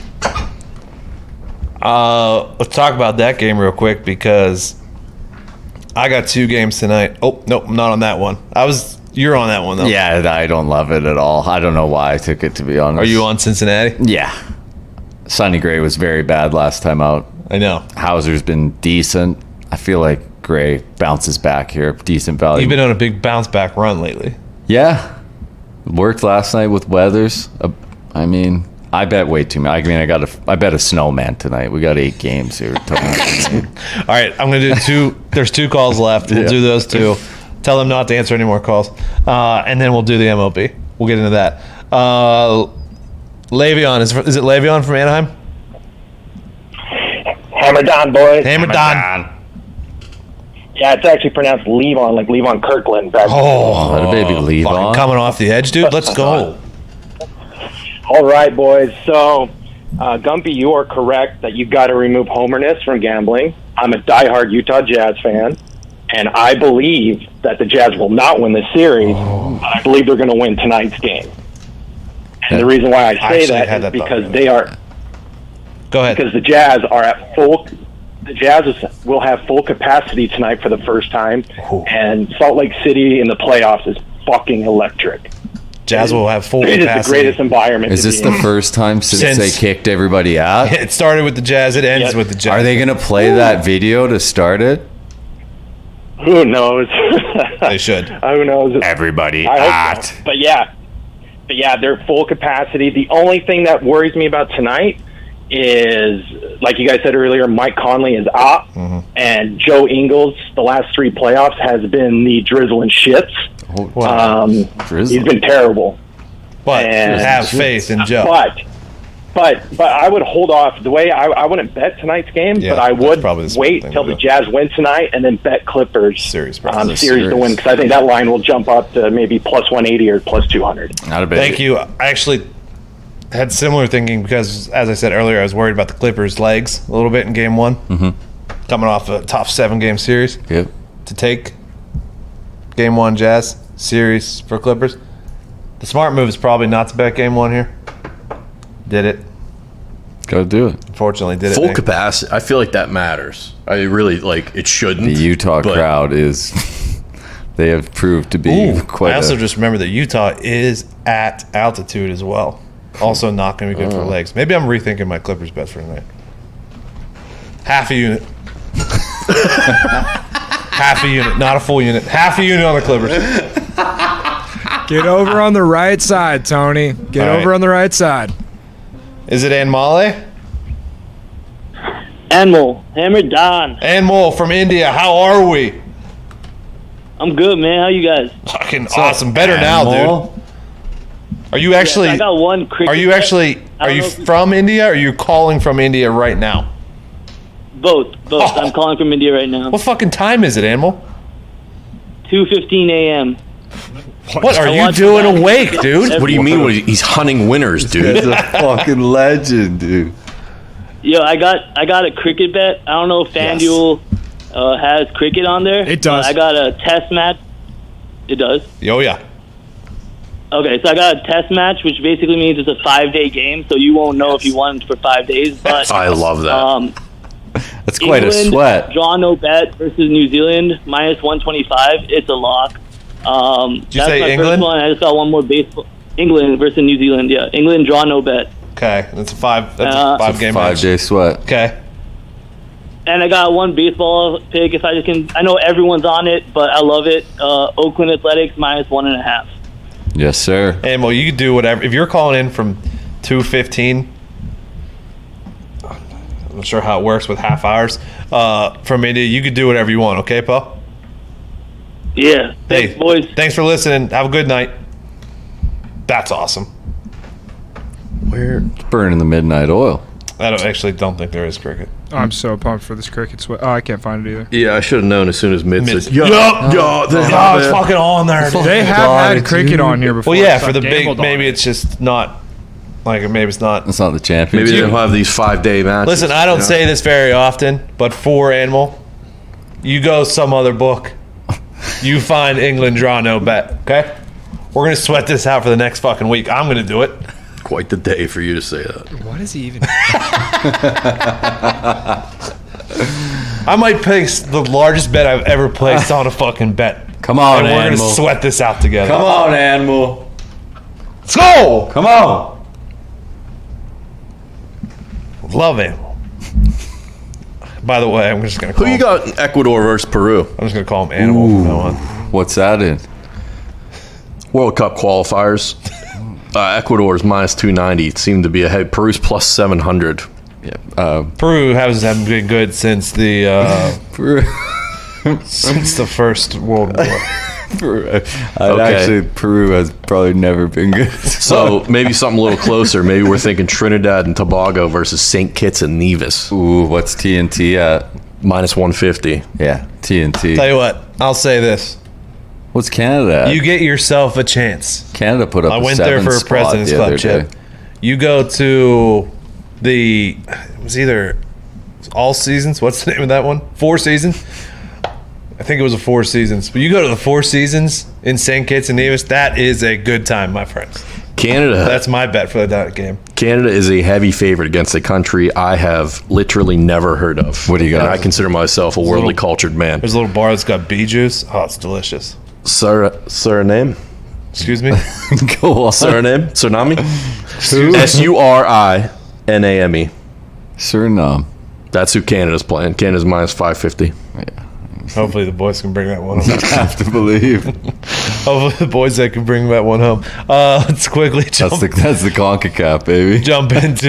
Let's talk about that game real quick because I got 2 games tonight. Oh, nope, I'm not on that one. You're on that one, though. Yeah, I don't love it at all. I don't know why I took it, to be honest. Are you on Cincinnati? Yeah. Sonny Gray was very bad last time out. I know. Hauser's been decent. I feel like Gray bounces back here. Decent value. You've been on a big bounce back run lately. Yeah. Worked last night with Weathers. I mean, I bet way too much. I bet a snowman tonight. We got 8 games here. All right, I'm going to do 2. There's 2 calls left. We'll do those 2. Tell them not to answer any more calls. And then we'll do the MLB. We'll get into that. Le'Veon. Is it Le'Veon from Anaheim? Hammer Don, boys. Hammer Don. Yeah, it's actually pronounced Levon, like Levon Kirkland. Oh, baby Levon. Coming off the edge, dude. Let's go. All right, boys. So, Gumpy, you are correct that you've got to remove homerness from gambling. I'm a diehard Utah Jazz fan, and I believe that the Jazz will not win this series. I believe they're going to win tonight's game. And the reason why I say that is because they are. Go ahead. Because the Jazz are at full. The Jazz will have full capacity tonight for the first time, and Salt Lake City in the playoffs is fucking electric. Jazz will have full capacity. It is the greatest environment. Is this the first time since they kicked everybody out? It started with the Jazz. It ends with the Jazz. Are they going to play that video to start it? Who knows? They should. Who knows? Everybody I hope so. But yeah, they're full capacity. The only thing that worries me about tonight is, like you guys said earlier, Mike Conley is out, and Joe Ingles, the last 3 playoffs, has been the drizzle and shits. He's been terrible. But have faith in Joe. But I would hold off. The way I wouldn't bet tonight's game, but I would wait till the Jazz win tonight and then bet Clippers series to win, because I think that line will jump up to maybe plus 180 or plus 200. Thank you. I actually had similar thinking because, as I said earlier, I was worried about the Clippers' legs a little bit in Game 1, coming off a top 7-game series. Yep. To take Game 1 Jazz series for Clippers. The smart move is probably not to bet Game 1 here. Did it. Go do it. Unfortunately, did it. Full capacity. I feel like that matters. I really, it shouldn't. The Utah crowd is... They have proved to be quite I also just remember that Utah is at altitude as well. Also not going to be good for legs. Maybe I'm rethinking my Clippers bet for tonight. Half a unit. Half a unit, not a full unit. Half a unit on the Clippers. Get over on the right side, Tony. Get over on the right side. Is it Anmole? Anmol, Hammer Don. Anmol from India. How are we? I'm good, man. How you guys? Fucking awesome. Better now, dude. Are you actually? I got one cricket. Are you actually? Are you from India? Or are you calling from India right now? Both. I'm calling from India right now. What fucking time is it, Animal? 2:15 a.m. What are you doing awake, dude? What do you mean? He's hunting winners, dude. He's a fucking legend, dude. Yo, I got a cricket bet. I don't know if FanDuel has cricket on there. It does. I got a test match. It does? Oh, yeah. Okay, so I got a test match, which basically means it's a 5-day game, so you won't know if you won for 5 days. But I love that. That's quite England, a sweat. Draw no bet versus New Zealand minus 125. It's a lock. Did you that's say my England? first one. I just got one more baseball. England versus New Zealand. Yeah, England draw no bet. Okay, that's a 5. That's a 5-game match. 5-day sweat. Okay. And I got one baseball pick. If I can, I know everyone's on it, but I love it. Oakland Athletics minus 1.5. Yes, sir. And well, you can do whatever. If you're calling in from 2:15, I'm not sure how it works with half hours. From India, you could do whatever you want. Okay, Paul? Yeah. Thanks, boys. Thanks for listening. Have a good night. That's awesome. It's burning the midnight oil. I don't think there is cricket. I'm so pumped for this cricket sweat. Oh, I can't find it either. Yeah, I should have known as soon as Mid said, it's fucking on there. Dude. They have had cricket on here before. Well, yeah, so for the I've big, gambled on maybe it. it's just not. Like, maybe it's not. It's not the championship. Maybe they don't have these 5-day matches. Listen, I don't say this very often, but for Animal, you go some other book. You find England draw no bet, okay? We're going to sweat this out for the next fucking week. I'm going to do it. Quite the day for you to say that. What is he even? I might place the largest bet I've ever placed on a fucking bet. Come on, and we're going Animal. to sweat this out together. Come on, Animal. Let's go! Come on. Love Animal. By the way, I'm just going to call Who you got in Ecuador versus Peru? I'm just going to call him Animal from now on. What's that in? World Cup qualifiers. Ecuador's minus 290. It seemed to be ahead. Peru's plus 700. Yeah. Peru hasn't been good since the Peru. since the First World War. Peru. Okay. Actually, Peru has probably never been good. So maybe something a little closer. Maybe we're thinking Trinidad and Tobago versus St. Kitts and Nevis. Ooh, what's TNT at? Minus 150. Yeah, TNT. Tell you what, I'll say this. What's Canada at? You get yourself a chance. Canada put up I a went there 7 for a spot President's the Club other chip. day. You go to it was either All Seasons. What's the name of that one? Four Seasons. I think it was a Four Seasons. But you go to the Four Seasons in St. Kitts and Nevis. That is a good time, my friends. Canada. That's my bet for that game. Canada is a heavy favorite against a country I have literally never heard of. What do you got? And I consider myself a worldly cultured man. There's a little bar that's got bee juice. Oh, it's delicious. Suriname? Excuse me? Go on. Suriname? Suriname? Suriname. Suriname. That's who Canada's playing. Canada's minus 550. Hopefully the boys can bring that one home. I have to believe. Hopefully the boys that can bring that one home. Let's quickly jump That's the CONCACAF, baby. jump into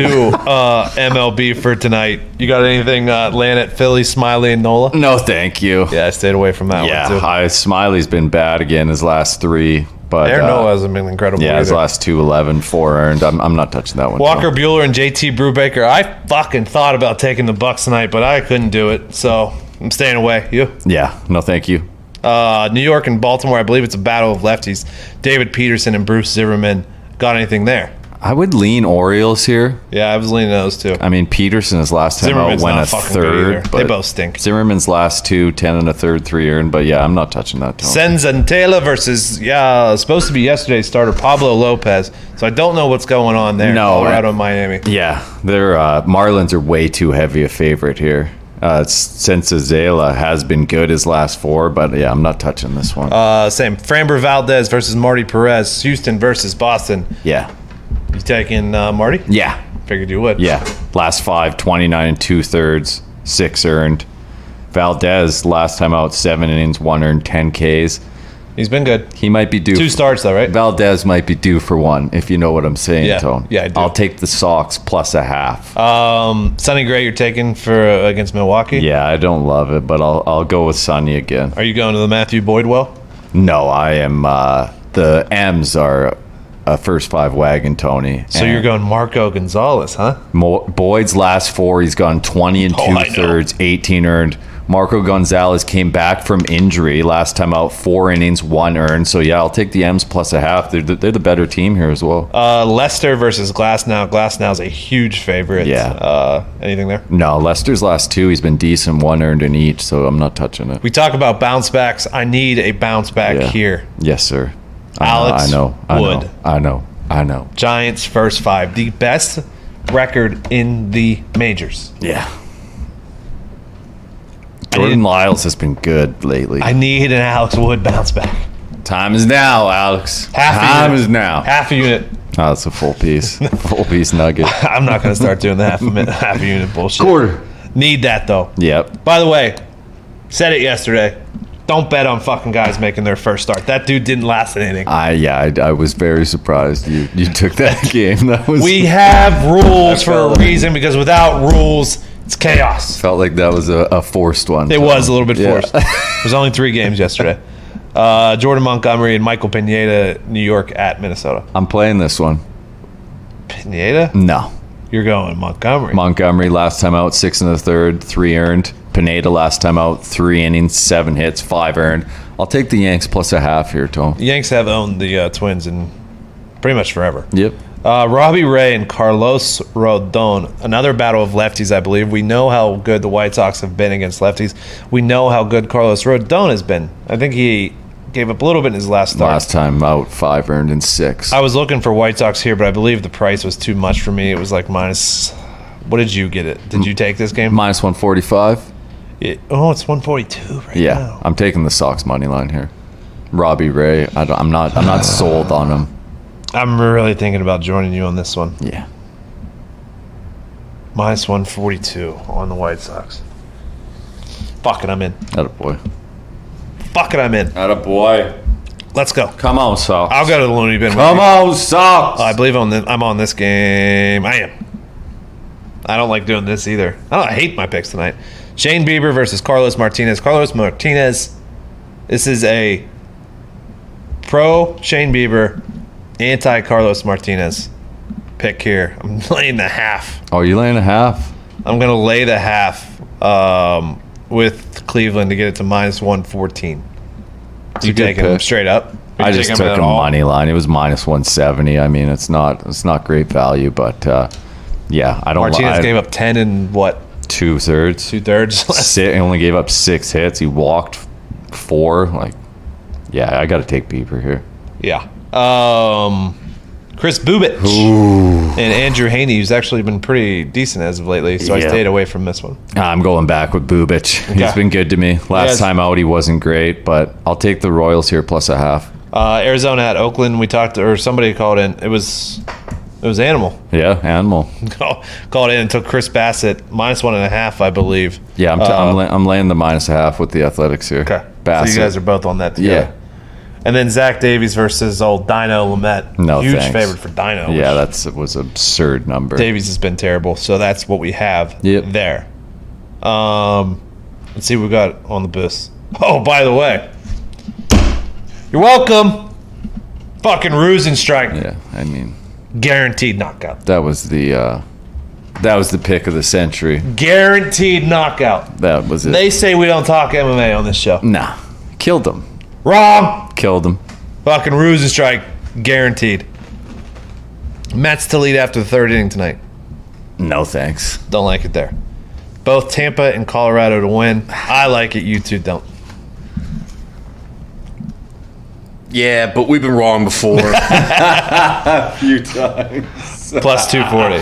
MLB for tonight. You got anything land at Philly, Smiley, and Nola? No, thank you. Yeah, I stayed away from that one too. Smiley's been bad again his last 3. But Aaron Nola hasn't been incredible yeah, his either. last 2, 11, 4 earned. I'm not touching that one. Walker Buehler and JT Brubaker. I fucking thought about taking the Bucks tonight, but I couldn't do it. So I'm staying away. You? Yeah, no thank you. New York and Baltimore, I believe it's a battle of lefties. David Peterson and Bruce Zimmerman. Got anything there? I would lean Orioles here. Yeah, I was leaning those two. I mean, Peterson his last time Zimmerman's out went not a fucking good either. third. They but both stink. Zimmerman's last 2, 10 and a third, 3 earned. But yeah, I'm not touching that. Tone. Senzantela versus supposed to be yesterday's starter Pablo Lopez. So I don't know what's going on there. No, Colorado and Miami. Yeah, their Marlins are way too heavy a favorite here. Senzatela has been good his last 4, but yeah, I'm not touching this one. Same. Framber Valdez versus Marty Perez. Houston versus Boston. Yeah. You taking Marty? Yeah. Figured you would. Yeah. Last 5, 29 and 2/3, 6 earned. Valdez, last time out, 7 innings, 1 earned, 10 Ks. He's been good. He might be due. 2 starts, though, right? Valdez might be due for 1, if you know what I'm saying, Yeah. Tone. Yeah, I do. I'll take the Sox plus a half. Sonny Gray, you're taking for against Milwaukee? Yeah, I don't love it, but I'll go with Sonny again. Are you going to the Matthew Boyd well? No, I am. The M's are a first 5 wagon, Tony. So you're going Marco Gonzalez, huh? Boyd's last 4, he's gone 20 and 2/3, 18 earned. Marco Gonzalez came back from injury last time out, 4 innings, 1 earned. So yeah, I'll take the M's plus a half. They're the better team here as well. Leicester versus Glasnow. Glasnow's a huge favorite. Yeah. Anything there? No, Leicester's last 2, he's been decent, 1 earned in each. So I'm not touching it. We talk about bounce backs. I need a bounce back here. Yes, sir. Alex Wood. I know. Giants first 5. The best record in the majors. Yeah. Jordan Lyles has been good lately. I need an Alex Wood bounce back. Time is now, Alex. Time is now. Half a unit. Oh, that's a full piece. Full piece nugget. I'm not going to start doing the half a unit bullshit. Quarter. Need that, though. Yep. By the way, said it yesterday. Don't bet on fucking guys making their first start. That dude didn't last an inning. I was very surprised you took that game. We have rules for a reason, because without rules, it's chaos. Felt like that was a forced one. It was a little bit forced. There was only 3 games yesterday. Jordan Montgomery and Michael Pineda, New York at Minnesota. I'm playing this one. Pineda? No. You're going Montgomery. Montgomery last time out, 6 in the third, 3 earned. Pineda last time out, 3 innings, 7 hits, 5 earned. I'll take the Yanks plus a half here, Tom. Yanks have owned the Twins in pretty much forever. Yep. Robbie Ray and Carlos Rodon. Another battle of lefties, I believe. We know how good the White Sox have been against lefties. We know how good Carlos Rodon has been. I think he gave up a little bit in his last start. Last time out, 5 earned and 6. I was looking for White Sox here, but I believe the price was too much for me. It was like minus... What did you get it? Did you take this game? Minus 145. It's 142 right yeah, now. I'm taking the Sox money line here. Robbie Ray, I'm not sold on him. I'm really thinking about joining you on this one. Yeah. Minus 142 on the White Sox. Fuck it, I'm in. Attaboy. Fuck it, I'm in. Attaboy. Let's go. Come on, Sox. I'll go to the Looney Bin. Come on, Sox. I believe I'm on this game. I am. I don't like doing this either. I hate my picks tonight. Shane Bieber versus Carlos Martinez. Carlos Martinez. This is a pro Shane Bieber, anti Carlos Martinez pick here. I'm laying the half. Oh, you laying a half? I'm going to lay the half with Cleveland to get it to minus 114. You taking them straight up? I just took a money line. It was minus 170. I mean, it's not great value, but yeah, I don't. Martinez gave up 10 and what? 2/3. 2/3. He only gave up 6 hits. He walked 4. Like, yeah, I got to take Bieber here. Yeah. Chris Bubich and Andrew Haney, who's actually been pretty decent as of lately, so I stayed away from this one. I'm going back with Bubich. Okay. He's been good to me. Last time out, he wasn't great, but I'll take the Royals here plus a half. Arizona at Oakland. We talked, or somebody called in. It was Animal. Yeah, Animal. Called in and took Chris Bassett minus 1.5, I believe. Yeah, I'm laying the minus a half with the Athletics here. Okay, Bassett. so you guys are both on that together. Yeah. And then Zach Davies versus old Dino Lamet. No, huge thanks. favorite for Dino. Yeah, it was an absurd number. Davies has been terrible, so that's what we have there. Let's see what we got on the booth. Oh, by the way, you're welcome. Fucking Rosenstrike. Yeah, I mean, guaranteed knockout. That was the pick of the century. Guaranteed knockout. That was it. They say we don't talk MMA on this show. Nah, killed him. Wrong. Killed him. Fucking Rosenstrike, guaranteed. Mets to lead after the 3rd inning tonight. No thanks. Don't like it there. Both Tampa and Colorado to win. I like it. You two don't. Yeah, but we've been wrong before. A few times. Plus 240.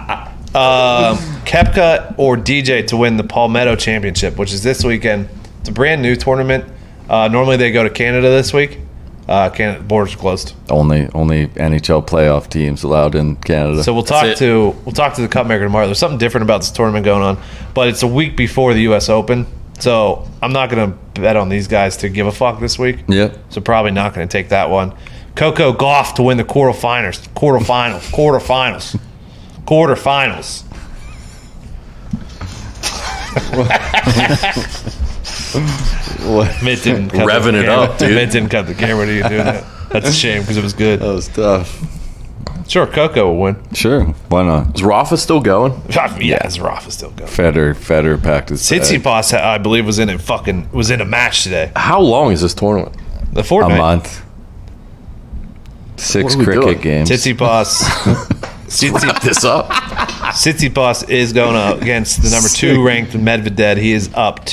Koepka or DJ to win the Palmetto Championship, which is this weekend. It's a brand new tournament. Normally they go to Canada this week. Canada borders are closed. Only NHL playoff teams allowed in Canada. So we'll talk to the Cup maker tomorrow. There's something different about this tournament going on, but it's a week before the U.S. Open. So I'm not going to bet on these guys to give a fuck this week. Yep. So probably not going to take that one. Coco Gauff to win the quarterfinals. Mitt didn't cut revving it up, dude. Mitt didn't cut the camera. What are you doing that? That's a shame because it was good. That was tough. Sure, Coco will win. Sure, why not? Is Rafa still going? Yeah, Rafa's still going. Federer packed his bag. Tsitsipas, I believe, was in a match today. How long is this tournament? The fortnight. A month. 6 What are we cricket doing? games. Tsitsipas. Wrap this up. Tsitsipas is going up against the number 2 ranked Medvedev. He is up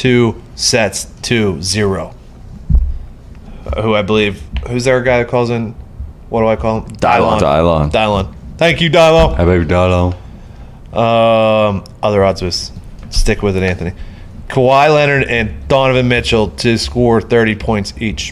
2-0. Who I believe, who's there a guy that calls in? What do I call him? Dylon. Thank you, Dylon. How about Dylon? Other odds was stick with it, Anthony. Kawhi Leonard and Donovan Mitchell to score 30 points each.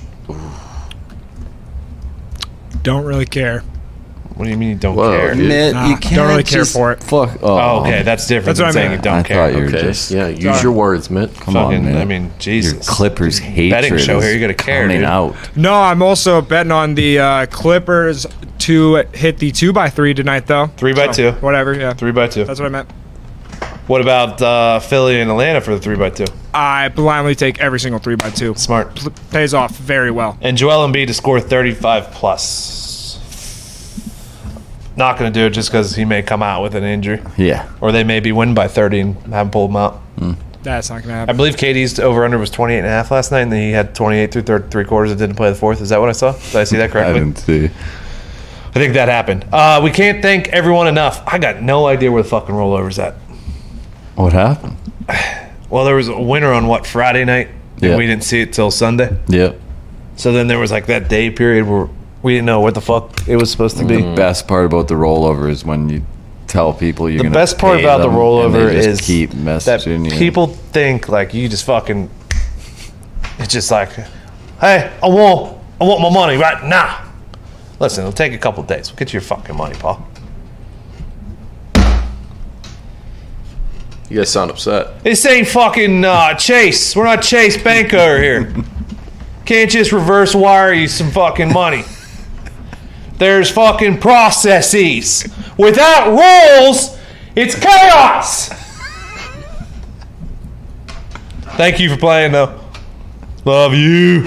Don't really care. What do you mean you don't Whoa, care? dude. Man, Nah, you can't don't really care just for it. Fuck. Oh, okay, that's different That's than what I saying meant. you don't I care. thought you were Okay. just Yeah, use your words, Mitt. come on, Fucking, man. I mean, Jesus. Your Clippers hatred Betting show is here, you gotta care, coming dude. out. No, I'm also betting on the Clippers to hit the 2x3 tonight, though. 3x2. Whatever, yeah. 3x2. That's what I meant. What about Philly and Atlanta for the 3x2? I blindly take every single 3x2. Smart. Pays off very well. And Joel Embiid to score 35 plus. Not going to do it just because he may come out with an injury. Yeah. Or they maybe win by 30 and haven't pulled him out. That's not going to I happen. believe KD's over-under was 28.5 last night, and then he had 28 through three quarters and didn't play the fourth. Is that what I saw? Did I see that I correctly? didn't see. I think that happened. We can't thank everyone enough. I got no idea where the fucking rollover's at. What happened? Well, there was a winner on, Friday night? And Yeah. we didn't see it till Sunday. Yeah. So then there was like that day period where we didn't know what the fuck it was supposed to be. The best part about the rollover is when you tell people you're The gonna best part pay about the them, rollover and they is just keep that messaging you. people think like you just fucking. It's just like, hey, I want my money right now. Listen, it'll take a couple of days. We'll get you your fucking money, Paul. You guys sound upset. This ain't fucking Chase. We're not Chase Bank over here. Can't just reverse wire you some fucking money. There's fucking processes. Without rules, it's chaos. Thank you for playing, though. Love you.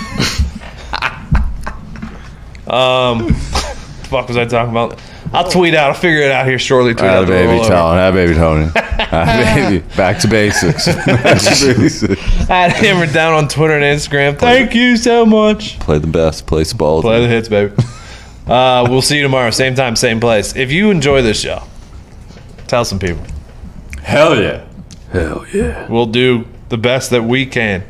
What the fuck was I talking about? I'll tweet out. I'll figure it out here shortly. Tweet out the baby rollover. Tony. Baby Tony. Baby. Back to basics. Back to basics. At Hammer Down on Twitter and Instagram. Thank you so much. Play the best. Play ball. Play the hits, baby. We'll see you tomorrow. Same time, same place. If you enjoy this show, tell some people. Hell yeah. Hell yeah. We'll do the best that we can.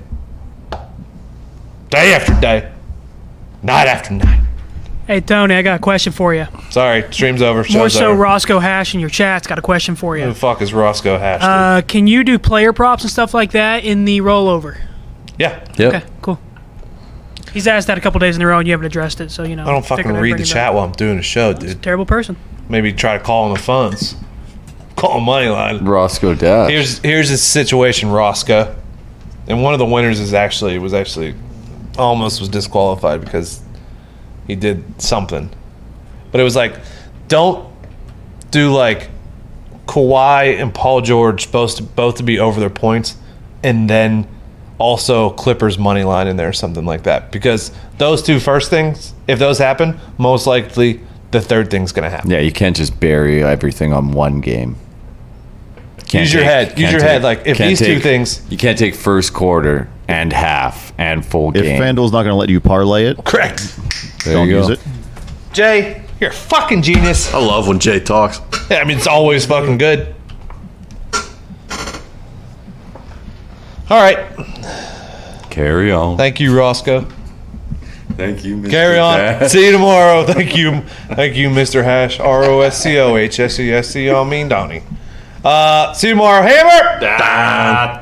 Day after day. Night after night. Hey, Tony, I got a question for you. Sorry, stream's over. More Show's so, over. Roscoe Hash in your chat's got a question for Who you. the fuck is Roscoe Hash? Dude? Can you do player props and stuff like that in the rollover? Yeah. Yep. Okay, cool. He's asked that a couple days in a row, and you haven't addressed it, so you know. I don't fucking figured I'd read bring the it chat up. while I'm doing a show, dude. Terrible person. Maybe try to call on the phones. Call on Moneyline. Roscoe Dash. Here's the situation, Roscoe. And one of the winners was actually almost was disqualified because he did something. But it was like, don't do like Kawhi and Paul George supposed to both to be over their points, and then also Clippers money line in there or something like that. Because those two first things, if those happen, most likely the third thing's gonna happen. Yeah, you can't just bury everything on one game. Use your head. Use your head. Like if these two things, you can't take first quarter and half and full If game. FanDuel's not going to let you parlay it, correct. There don't you use go. it. Jay, you're a fucking genius. I love when Jay talks. Yeah, I mean, it's always fucking good. All right. Carry on. Thank you, Roscoe. Thank you, Mr. Carry on. Dash. See you tomorrow. Thank you, Mr. Hash. ROSCOHSESC. I mean, Donnie. See you tomorrow. Hammer.